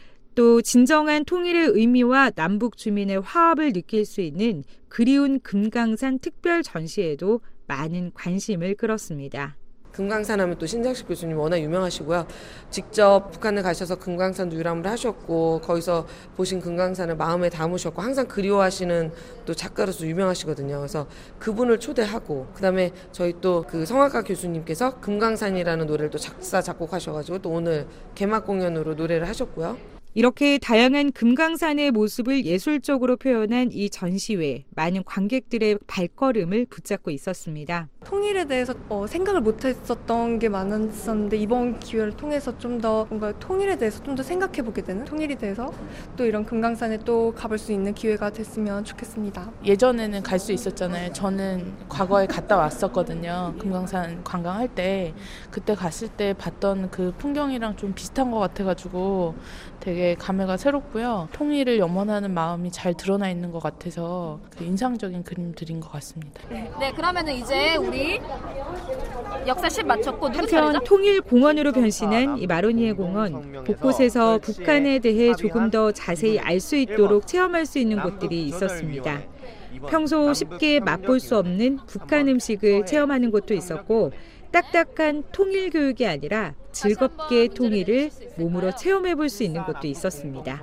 또 진정한 통일의 의미와 남북 주민의 화합을 느낄 수 있는 그리운 금강산 특별 전시에도 많은 관심을 끌었습니다. 금강산 하면 또 신장식 교수님 워낙 유명하시고요. 직접 북한에 가셔서 금강산 유람을 하셨고 거기서 보신 금강산을 마음에 담으셨고 항상 그리워하시는 또 작가로서 유명하시거든요. 그래서 그분을 초대하고 그다음에 저희 또 그 성악가 교수님께서 금강산이라는 노래를 또 작사 작곡하셔가지고 또 오늘 개막 공연으로 노래를 하셨고요. 이렇게 다양한 금강산의 모습을 예술적으로 표현한 이 전시회, 많은 관객들의 발걸음을 붙잡고 있었습니다. 통일에 대해서 어, 생각을 못했었던 게 많았었는데 이번 기회를 통해서 좀 더 뭔가 통일에 대해서 좀 더 생각해보게 되는, 통일에 대해서 또 이런 금강산에 또 가볼 수 있는 기회가 됐으면 좋겠습니다. 예전에는 갈 수 있었잖아요. 저는 과거에 갔다 왔었거든요. 금강산 관광할 때 그때 갔을 때 봤던 그 풍경이랑 좀 비슷한 것 같아가지고 되게 감회가 새롭고요. 통일을 염원하는 마음이 잘 드러나 있는 것 같아서 그 인상적인 그림들인 것 같습니다. 네, 그러면은 이제 우리 역사실 마쳤고 한편 통일공원으로 변신한 이 마로니에 공원, 곳곳에서 북한에 대해 조금 더 자세히 알 수 있도록 체험할 수 있는 곳들이 있었습니다. 평소 쉽게 맛볼 수 없는 북한 음식을 체험하는 곳도 있었고 딱딱한 통일 교육이 아니라 즐겁게 통일을 몸으로 체험해 볼 수 있는 곳도 있었습니다.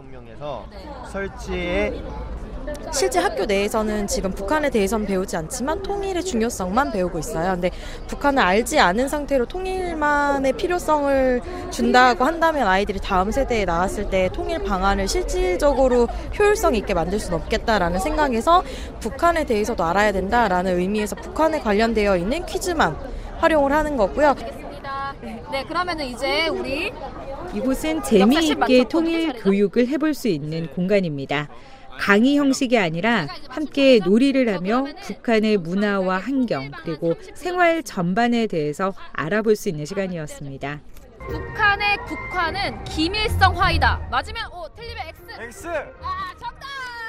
설치에 실제 학교 내에서는 지금 북한에 대해서는 배우지 않지만 통일의 중요성만 배우고 있어요. 근데 북한을 알지 않은 상태로 통일만의 필요성을 준다고 한다면 아이들이 다음 세대에 나왔을 때 통일 방안을 실질적으로 효율성 있게 만들 수는 없겠다라는 생각에서 북한에 대해서도 알아야 된다라는 의미에서 북한에 관련되어 있는 퀴즈만 활용을 하는 거고요. 네, 그러면은 이제 우리 이곳은 재미있게 통일 교육을 해볼 수 있는 공간입니다. 강의 형식이 아니라 함께 놀이를 하며 북한의 문화와 환경 그리고 생활 전반에 대해서 알아볼 수 있는 시간이었습니다. 북한의 국화는 김일성화이다. 맞으면 O, 틀리면 X. X. 아, 정답.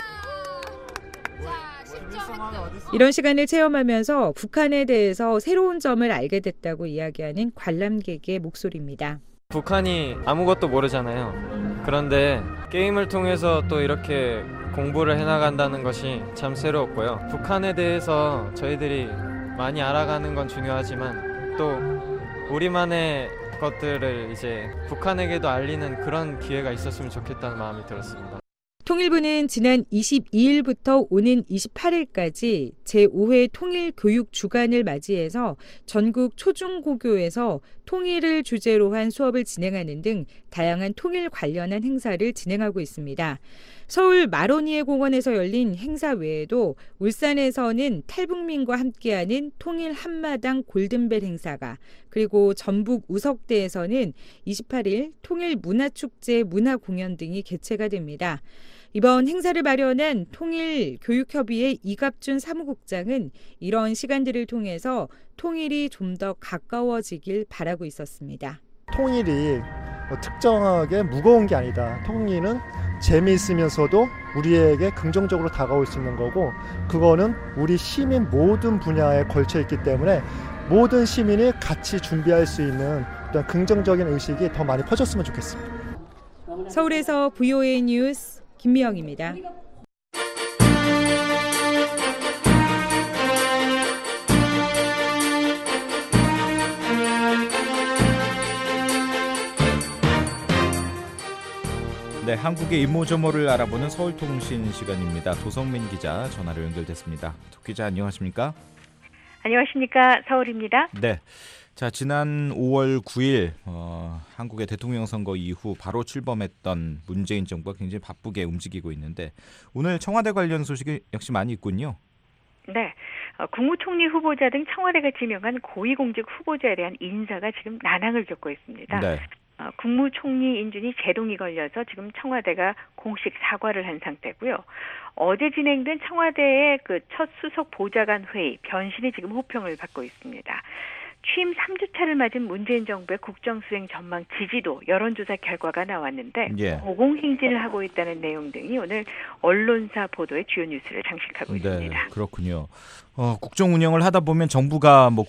자, 십 점 획득. 이런 시간을 체험하면서 북한에 대해서 새로운 점을 알게 됐다고 이야기하는 관람객의 목소리입니다. 북한이 아무것도 모르잖아요. 그런데 게임을 통해서 또 이렇게 공부를 해나간다는 것이 참 새로웠고요. 북한에 대해서 저희들이 많이 알아가는 건 중요하지만 또 우리만의 것들을 이제 북한에게도 알리는 그런 기회가 있었으면 좋겠다는 마음이 들었습니다. 통일부는 지난 이십이일부터 오는 이십팔일까지 제오 회 통일교육 주간을 맞이해서 전국 초중고교에서 통일을 주제로 한 수업을 진행하는 등 다양한 통일 관련한 행사를 진행하고 있습니다. 서울 마로니에 공원에서 열린 행사 외에도 울산에서는 탈북민과 함께하는 통일 한마당 골든벨 행사가, 그리고 전북 우석대에서는 이십팔일 통일 문화축제 문화 공연 등이 개최가 됩니다. 이번 행사를 마련한 통일교육협의회 이갑준 사무국장은 이런 시간들을 통해서 통일이 좀 더 가까워지길 바라고 있었습니다. 통일이 뭐 특정하게 무거운 게 아니다. 통일은 재미있으면서도 우리에게 긍정적으로 다가올 수 있는 거고, 그거는 우리 시민 모든 분야에 걸쳐 있기 때문에 모든 시민이 같이 준비할 수 있는 어떤 긍정적인 의식이 더 많이 퍼졌으면 좋겠습니다. 서울에서 브이오에이 뉴스 김미영입니다. 네, 한국의 이모저모를 알아보는 서울통신 시간입니다. 도성민 기자 전화로 연결됐습니다. 도 기자 안녕하십니까? 안녕하십니까? 서울입니다. 네. 자, 지난 오월 구일 어, 한국의 대통령 선거 이후 바로 출범했던 문재인 정부가 굉장히 바쁘게 움직이고 있는데 오늘 청와대 관련 소식이 역시 많이 있군요. 네. 어, 국무총리 후보자 등 청와대가 지명한 고위공직 후보자에 대한 인사가 지금 난항을 겪고 있습니다. 네. 어, 국무총리 인준이 제동이 걸려서 지금 청와대가 공식 사과를 한 상태고요. 어제 진행된 청와대의 그 첫 수석 보좌관 회의 변신이 지금 호평을 받고 있습니다. 취임 삼 주차를 맞은 문재인 정부의 국정수행 전망 지지도 여론조사 결과가 나왔는데 예. 고공행진을 하고 있다는 내용 등이 오늘 언론사 보도의 주요 뉴스를 장식하고 네, 있습니다. 그렇군요. 어, 국정 운영을 하다 보면 정부가 뭐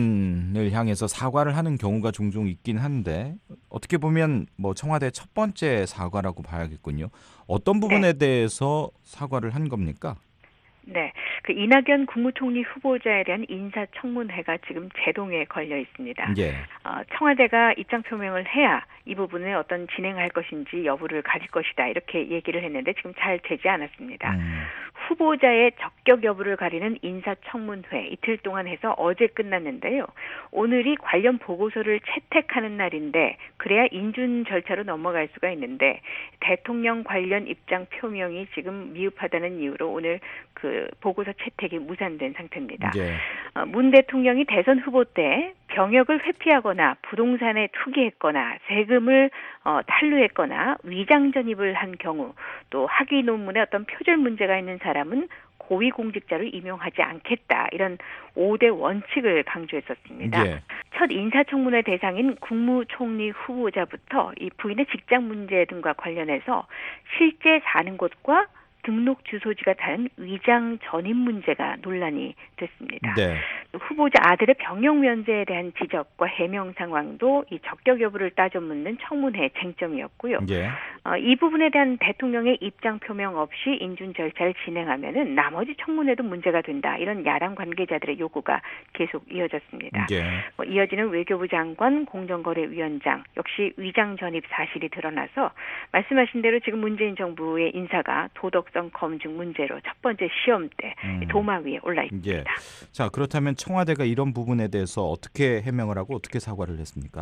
국민을 향해서 사과를 하는 경우가 종종 있긴 한데 어떻게 보면 뭐 청와대 첫 번째 사과라고 봐야겠군요. 어떤 부분에 네. 대해서 사과를 한 겁니까? 네, 그 이낙연 국무총리 후보자에 대한 인사청문회가 지금 제동에 걸려 있습니다. 예. 어, 청와대가 입장 표명을 해야 이 부분을 어떤 진행할 것인지 여부를 가질 것이다 이렇게 얘기를 했는데 지금 잘 되지 않았습니다. 음. 후보자의 적격 여부를 가리는 인사청문회 이틀 동안 해서 어제 끝났는데요. 오늘이 관련 보고서를 채택하는 날인데 그래야 인준 절차로 넘어갈 수가 있는데 대통령 관련 입장 표명이 지금 미흡하다는 이유로 오늘 그 보고서 채택이 무산된 상태입니다. 예. 어, 문 대통령이 대선 후보 때 병역을 회피하거나 부동산에 투기했거나 세금을 어, 탈루했거나 위장 전입을 한 경우 또 학위 논문에 어떤 표절 문제가 있는 사람은 고위공직자를 임용하지 않겠다 이런 오 대 원칙을 강조했었습니다. 예. 첫 인사청문회 대상인 국무총리 후보자부터 이 부인의 직장 문제 등과 관련해서 실제 사는 곳과 등록 주소지가 다른 위장 전입 문제가 논란이 됐습니다. 네. 후보자 아들의 병역 면제에 대한 지적과 해명 상황도 이 적격 여부를 따져 묻는 청문회 쟁점이었고요. 예. 어, 이 부분에 대한 대통령의 입장 표명 없이 인준 절차를 진행하면은 나머지 청문회도 문제가 된다. 이런 야당 관계자들의 요구가 계속 이어졌습니다. 예. 뭐 이어지는 외교부 장관, 공정거래위원장 역시 위장 전입 사실이 드러나서 말씀하신 대로 지금 문재인 정부의 인사가 도덕 검증 문제로 첫 번째 시험대 음. 도마 위에 올라 있습니다. 예. 자, 그렇다면 청와대가 이런 부분에 대해서 어떻게 해명을 하고 어떻게 사과를 했습니까?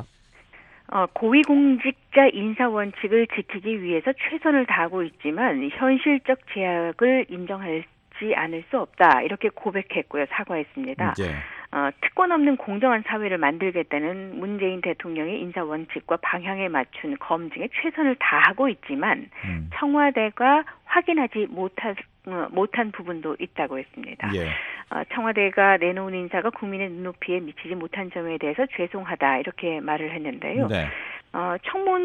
어, 고위공직자 인사 원칙을 지키기 위해서 최선을 다하고 있지만 현실적 제약을 인정하지 않을 수 없다. 이렇게 고백했고요. 사과했습니다. 예. 어, 특권 없는 공정한 사회를 만들겠다는 문재인 대통령의 인사 원칙과 방향에 맞춘 검증에 최선을 다하고 있지만 음. 청와대가 확인하지 못한, 어, 못한 부분도 있다고 했습니다. 예. 어, 청와대가 내놓은 인사가 국민의 눈높이에 미치지 못한 점에 대해서 죄송하다 이렇게 말을 했는데요. 네. 어,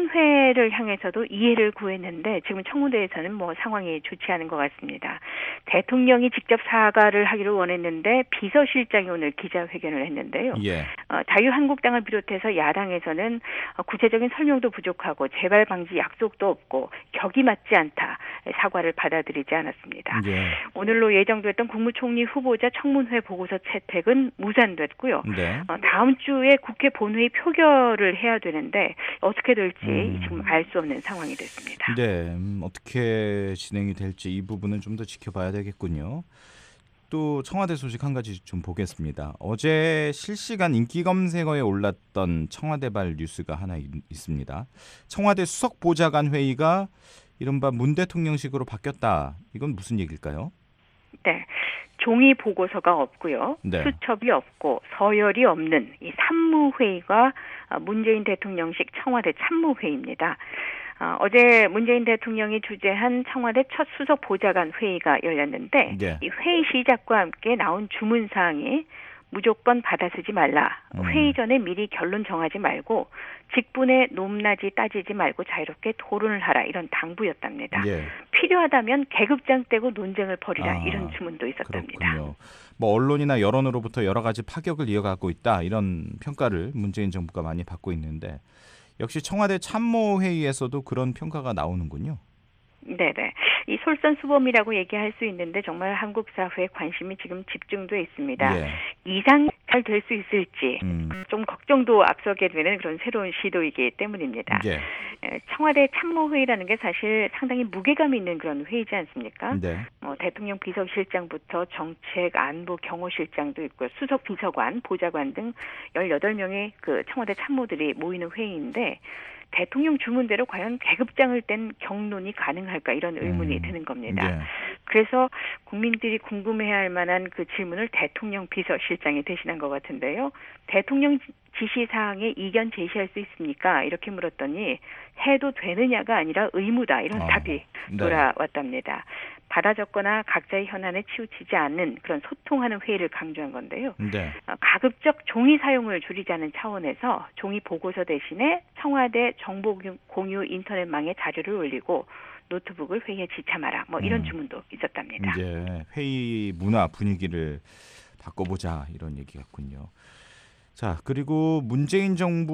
청문회를 향해서도 이해를 구했는데 지금 청문회에서는 뭐 상황이 좋지 않은 것 같습니다. 대통령이 직접 사과를 하기를 원했는데 비서실장이 오늘 기자회견을 했는데요. 예. 어, 자유한국당을 비롯해서 야당에서는 어, 구체적인 설명도 부족하고 재발 방지 약속도 없고 격이 맞지 않다. 사과를 받아들이지 않았습니다. 예. 오늘로 예정됐던 국무총리 후보자 청문회 보고서 채택은 무산됐고요. 네. 어, 다음 주에 국회 본회의 표결을 해야 되는데 어떻게 될지 음. 지금 알 수 없는 상황이 됐습니다. 네, 음, 어떻게 진행이 될지 이 부분은 좀 더 지켜봐야 되겠군요. 또 청와대 소식 한 가지 좀 보겠습니다. 어제 실시간 인기 검색어에 올랐던 청와대발 뉴스가 하나 있, 있습니다. 청와대 수석 보좌관 회의가 이른바 문 대통령식으로 바뀌었다. 이건 무슨 얘기일까요? 네. 종이 보고서가 없고요. 네. 수첩이 없고 서열이 없는 이 산무회의가 문재인 대통령식 청와대 참모회의입니다. 어, 어제 문재인 대통령이 주재한 청와대 첫 수석 보좌관 회의가 열렸는데 네. 이 회의 시작과 함께 나온 주문사항이 무조건 받아쓰지 말라. 음. 회의 전에 미리 결론 정하지 말고 직분에 높낮이 따지지 말고 자유롭게 토론을 하라. 이런 당부였답니다. 예. 필요하다면 계급장 떼고 논쟁을 벌이라. 아, 이런 주문도 있었답니다. 그렇군요. 뭐 언론이나 여론으로부터 여러 가지 파격을 이어가고 있다. 이런 평가를 문재인 정부가 많이 받고 있는데 역시 청와대 참모회의에서도 그런 평가가 나오는군요. 네네. 이 솔선수범이라고 얘기할 수 있는데 정말 한국 사회에 관심이 지금 집중돼 있습니다. 예. 이상 잘 될 수 있을지 음. 좀 걱정도 앞서게 되는 그런 새로운 시도이기 때문입니다. 예. 청와대 참모회의라는 게 사실 상당히 무게감 있는 그런 회의지 않습니까? 네. 어, 대통령 비서실장부터 정책, 안보, 경호실장도 있고 수석 비서관, 보좌관 등 열여덟 명의 그 청와대 참모들이 모이는 회의인데 대통령 주문대로 과연 계급장을 뗀 경론이 가능할까 이런 의문이 음. 드는 겁니다. 예. 그래서 국민들이 궁금해할 만한 그 질문을 대통령 비서실장이 대신한 것 같은데요. 대통령 지시사항에 이견 제시할 수 있습니까? 이렇게 물었더니 해도 되느냐가 아니라 의무다. 이런 아, 답이 네. 돌아왔답니다. 받아 적거나 각자의 현안에 치우치지 않는 그런 소통하는 회의를 강조한 건데요. 네. 어, 가급적 종이 사용을 줄이자는 차원에서 종이 보고서 대신에 청와대 정보 공유 인터넷망에 자료를 올리고 노트북을 회의에 지참하라. 뭐 이런 음. 주문도 있었답니다. 이제 회의 문화 분위기를 바꿔보자 이런 얘기 같군요. 자, 그리고 문재인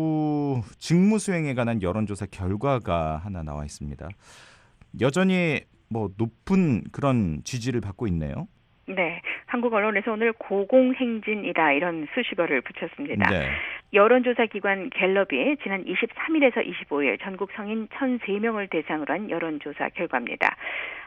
정부 직무 수행에 관한 여론조사 결과가 하나 나와 있습니다. 여전히 뭐 높은 그런 지지를 받고 있네요. 네, 한국 언론에서 오늘 고공행진이다 이런 수식어를 붙였습니다. 네. 여론조사 기관 갤럽이 지난 이십삼 일에서 이십오 일 전국 성인 천삼 명을 대상으로 한 여론조사 결과입니다.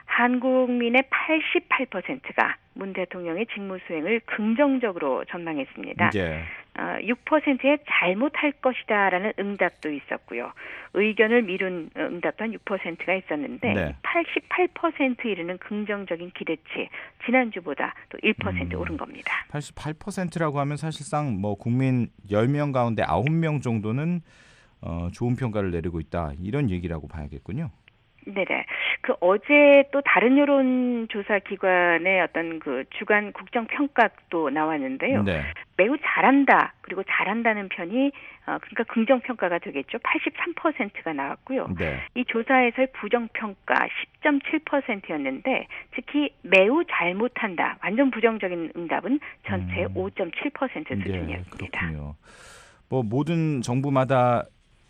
한국민의 팔십팔 퍼센트가 문 대통령의 직무 수행을 긍정적으로 전망했습니다. 네. 어, 육 퍼센트의 잘못할 것이다라는 응답도 있었고요. 의견을 미룬 응답도 한 육 퍼센트가 있었는데 네. 팔십팔 퍼센트 이르는 긍정적인 기대치 지난주보다 또 일 퍼센트 음. 오른 겁니다. 팔십팔 퍼센트라고 하면 사실상 뭐 국민 열 명 가운데 아홉 명 정도는 어, 좋은 평가를 내리고 있다. 이런 얘기라고 봐야겠군요. 네네. 그 어제 또 다른 여론조사 기관의 어떤 그 주간 국정평가도 나왔는데요. 네. 매우 잘한다. 그리고 잘한다는 편이 어, 그러니까 긍정평가가 되겠죠. 팔십삼 퍼센트가 나왔고요. 네. 이 조사에서의 부정평가 십 점 칠 퍼센트였는데 특히 매우 잘못한다. 완전 부정적인 응답은 전체 음. 오 점 칠 퍼센트 네, 수준이었습니다. 그렇군요. 뭐 모든 정부마다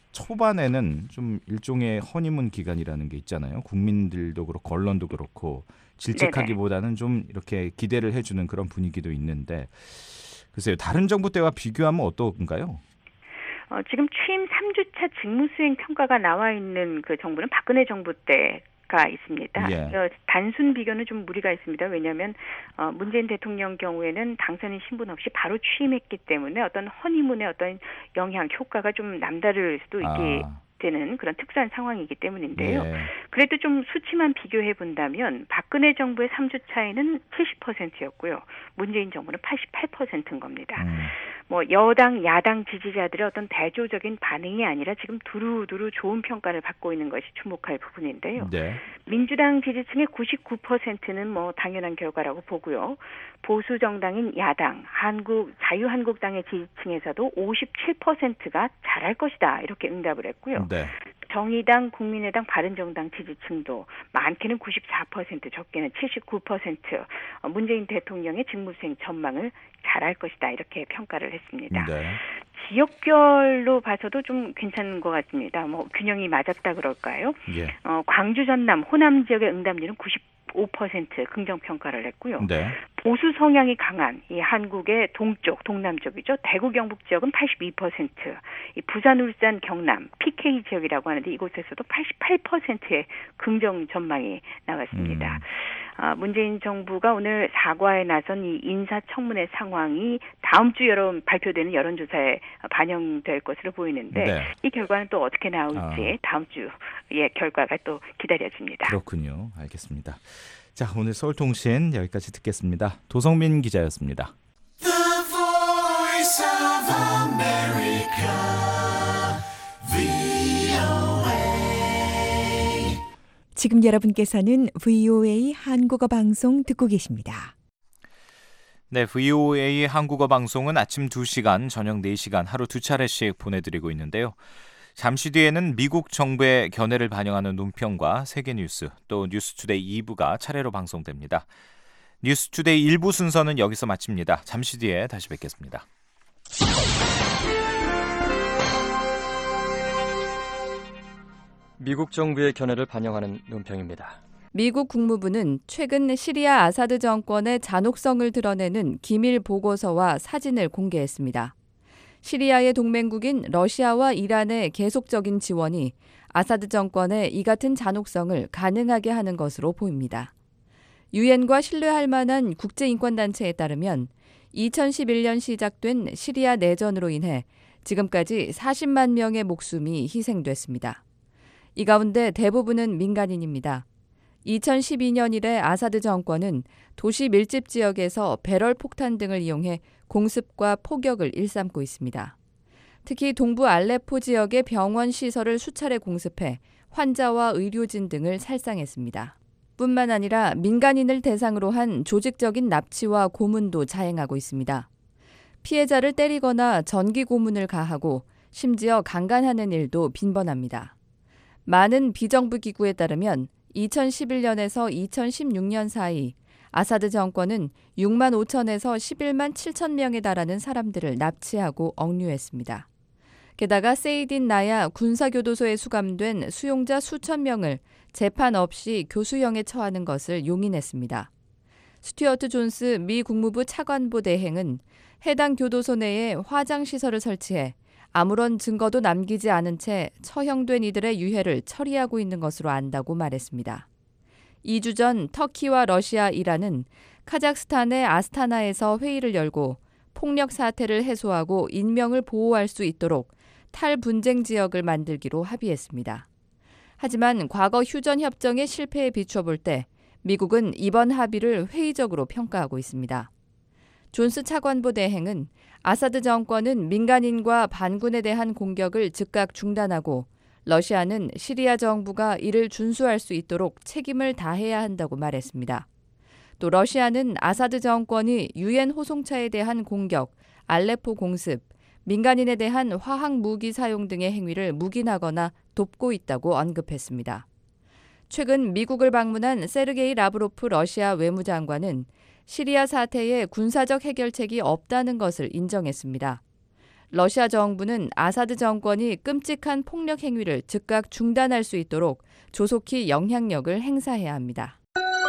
초반에는 좀 일종의 허니문 기간이라는 게 있잖아요. 국민들도 그렇고 언론도 그렇고 질책하기보다는 좀 이렇게 기대를 해주는 그런 분위기도 있는데 글쎄요. 다른 정부 때와 비교하면 어떤가요? 어, 지금 취임 삼 주차 직무수행 평가가 나와 있는 그 정부는 박근혜 정부 때 가 있습니다. 예. 어, 단순 비교는 좀 무리가 있습니다. 왜냐하면 어, 문재인 대통령 경우에는 당선인 신분 없이 바로 취임했기 때문에 어떤 허니문의 어떤 영향, 효과가 좀 남다를 수도 있게 아. 되는 그런 특수한 상황이기 때문인데요. 예. 그래도 좀 수치만 비교해 본다면 박근혜 정부의 삼 주 차이는 칠십 퍼센트였고요. 문재인 정부는 팔십팔 퍼센트인 겁니다. 음. 뭐 여당, 야당 지지자들의 어떤 대조적인 반응이 아니라 지금 두루두루 좋은 평가를 받고 있는 것이 주목할 부분인데요. 네. 민주당 지지층의 구십구 퍼센트는 뭐 당연한 결과라고 보고요. 보수 정당인 야당, 한국 자유한국당의 지지층에서도 오십칠 퍼센트가 잘할 것이다 이렇게 응답을 했고요. 네. 정의당, 국민의당, 바른정당 지지층도 많게는 구십사 퍼센트, 적게는 칠십구 퍼센트 문재인 대통령의 직무수행 전망을 잘할 것이다 이렇게 평가를 했습니다. 네. 지역별로 봐서도 좀 괜찮은 것 같습니다. 뭐 균형이 맞았다 그럴까요? 예. 어, 광주, 전남, 호남 지역의 응답률은 구십 육십오 퍼센트 긍정 평가를 했고요. 네. 보수 성향이 강한 이 한국의 동쪽, 동남쪽이죠. 대구 경북 지역은 팔십이 퍼센트, 이 부산, 울산, 경남 피케이 지역이라고 하는데 이곳에서도 팔십팔 퍼센트의 긍정 전망이 나왔습니다. 음. 아, 문재인 정부가 오늘 사과에 나선 이 인사청문회 상황이 다음 주 여론 발표되는 여론조사에 반영될 것으로 보이는데 네. 이 결과는 또 어떻게 나올지 아. 다음 주의 결과가 또 기다려집니다. 그렇군요. 알겠습니다. 자, 오늘 서울통신 여기까지 듣겠습니다. 도성민 기자였습니다. The Voice of America, 브이오에이. 지금 여러분께서는 브이오에이 한국어 방송 듣고 계십니다. 네, 브이오에이 한국어 방송은 아침 두 시간, 저녁 네 시간 하루 두 차례씩 보내드리고 있는데요. 잠시 뒤에는 미국 정부의 견해를 반영하는 논평과 세계뉴스, 또 뉴스투데이 이 부가 차례로 방송됩니다. 뉴스투데이 일 부 순서는 여기서 마칩니다. 잠시 뒤에 다시 뵙겠습니다. 미국 정부의 견해를 반영하는 논평입니다. 미국 국무부는 최근 시리아 아사드 정권의 잔혹성을 드러내는 기밀 보고서와 사진을 공개했습니다. 시리아의 동맹국인 러시아와 이란의 계속적인 지원이 아사드 정권의 이 같은 잔혹성을 가능하게 하는 것으로 보입니다. 유엔과 신뢰할 만한 국제인권단체에 따르면 이천십일 년 시작된 시리아 내전으로 인해 지금까지 사십만 명의 목숨이 희생됐습니다. 이 가운데 대부분은 민간인입니다. 이천십이 년 이래 아사드 정권은 도시 밀집 지역에서 배럴 폭탄 등을 이용해 공습과 포격을 일삼고 있습니다. 특히 동부 알레포 지역의 병원 시설을 수차례 공습해 환자와 의료진 등을 살상했습니다. 뿐만 아니라 민간인을 대상으로 한 조직적인 납치와 고문도 자행하고 있습니다. 피해자를 때리거나 전기 고문을 가하고 심지어 강간하는 일도 빈번합니다. 많은 비정부 기구에 따르면 이천십일 년에서 이천십육 년 사이 아사드 정권은 육만 오천에서 십일만 칠천 명에 달하는 사람들을 납치하고 억류했습니다. 게다가 세이딘 나야 군사교도소에 수감된 수용자 수천 명을 재판 없이 교수형에 처하는 것을 용인했습니다. 스튜어트 존스 미 국무부 차관보 대행은 해당 교도소 내에 화장시설을 설치해 아무런 증거도 남기지 않은 채 처형된 이들의 유해를 처리하고 있는 것으로 안다고 말했습니다. 이 주 전 터키와 러시아, 이란은 카자흐스탄의 아스타나에서 회의를 열고 폭력 사태를 해소하고 인명을 보호할 수 있도록 탈분쟁 지역을 만들기로 합의했습니다. 하지만 과거 휴전 협정의 실패에 비춰볼 때 미국은 이번 합의를 회의적으로 평가하고 있습니다. 존스 차관보 대행은 아사드 정권은 민간인과 반군에 대한 공격을 즉각 중단하고 러시아는 시리아 정부가 이를 준수할 수 있도록 책임을 다해야 한다고 말했습니다. 또 러시아는 아사드 정권이 유엔 호송차에 대한 공격, 알레포 공습, 민간인에 대한 화학 무기 사용 등의 행위를 묵인하거나 돕고 있다고 언급했습니다. 최근 미국을 방문한 세르게이 라브로프 러시아 외무장관은 시리아 사태에 군사적 해결책이 없다는 것을 인정했습니다. 러시아 정부는 아사드 정권이 끔찍한 폭력 행위를 즉각 중단할 수 있도록 조속히 영향력을 행사해야 합니다.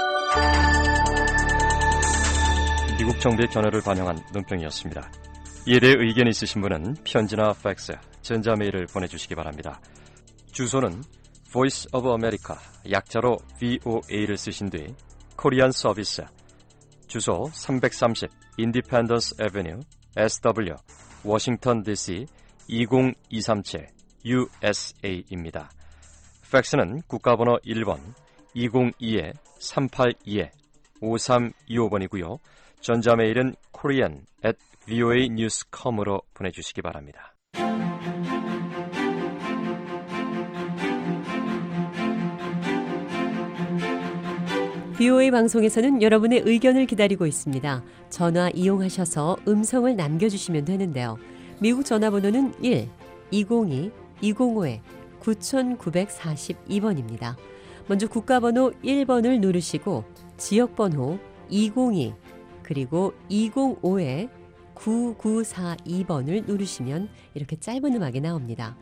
미국 정부의 견해를 반영한 논평이었습니다. 이에 대해 의견 있으신 분은 편지나 팩스, 전자메일을 보내주시기 바랍니다. 주소는 Voice of America, 약자로 브이오에이를 쓰신 뒤 코리안 서비스, 주소 삼백삼십 인디펜던스 애베뉴 에스더블유 워싱턴 디씨 이공이삼칠 유에스에이입니다. 팩스는 국가번호 일 번 이공이 삼팔이 오삼이오 번이고요. 전자메일은 korean at 브이오에이뉴스 닷 컴으로 보내주시기 바랍니다. 브이오에이 방송에서는 여러분의 의견을 기다리고 있습니다. 전화 이용하셔서 음성을 남겨주시면 되는데요. 미국 전화번호는 일 이공이 이공오 구구사이 번입니다. 먼저 국가번호 일 번을 누르시고 지역번호 이공이 그리고 이공오 구구사이 번을 누르시면 이렇게 짧은 음악이 나옵니다.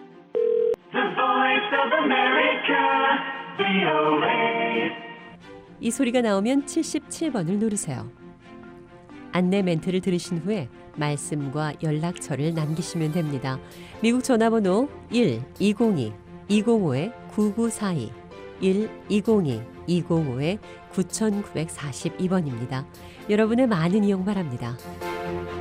The Voice of America, 브이오에이. 이 소리가 나오면 칠십칠 번을 누르세요. 안내 멘트를 들으신 후에 말씀과 연락처를 남기시면 됩니다. 미국 전화번호 일 이공이 이공오 구구사이 일 이공이 이공오 구구사이 번입니다. 여러분의 많은 이용 바랍니다.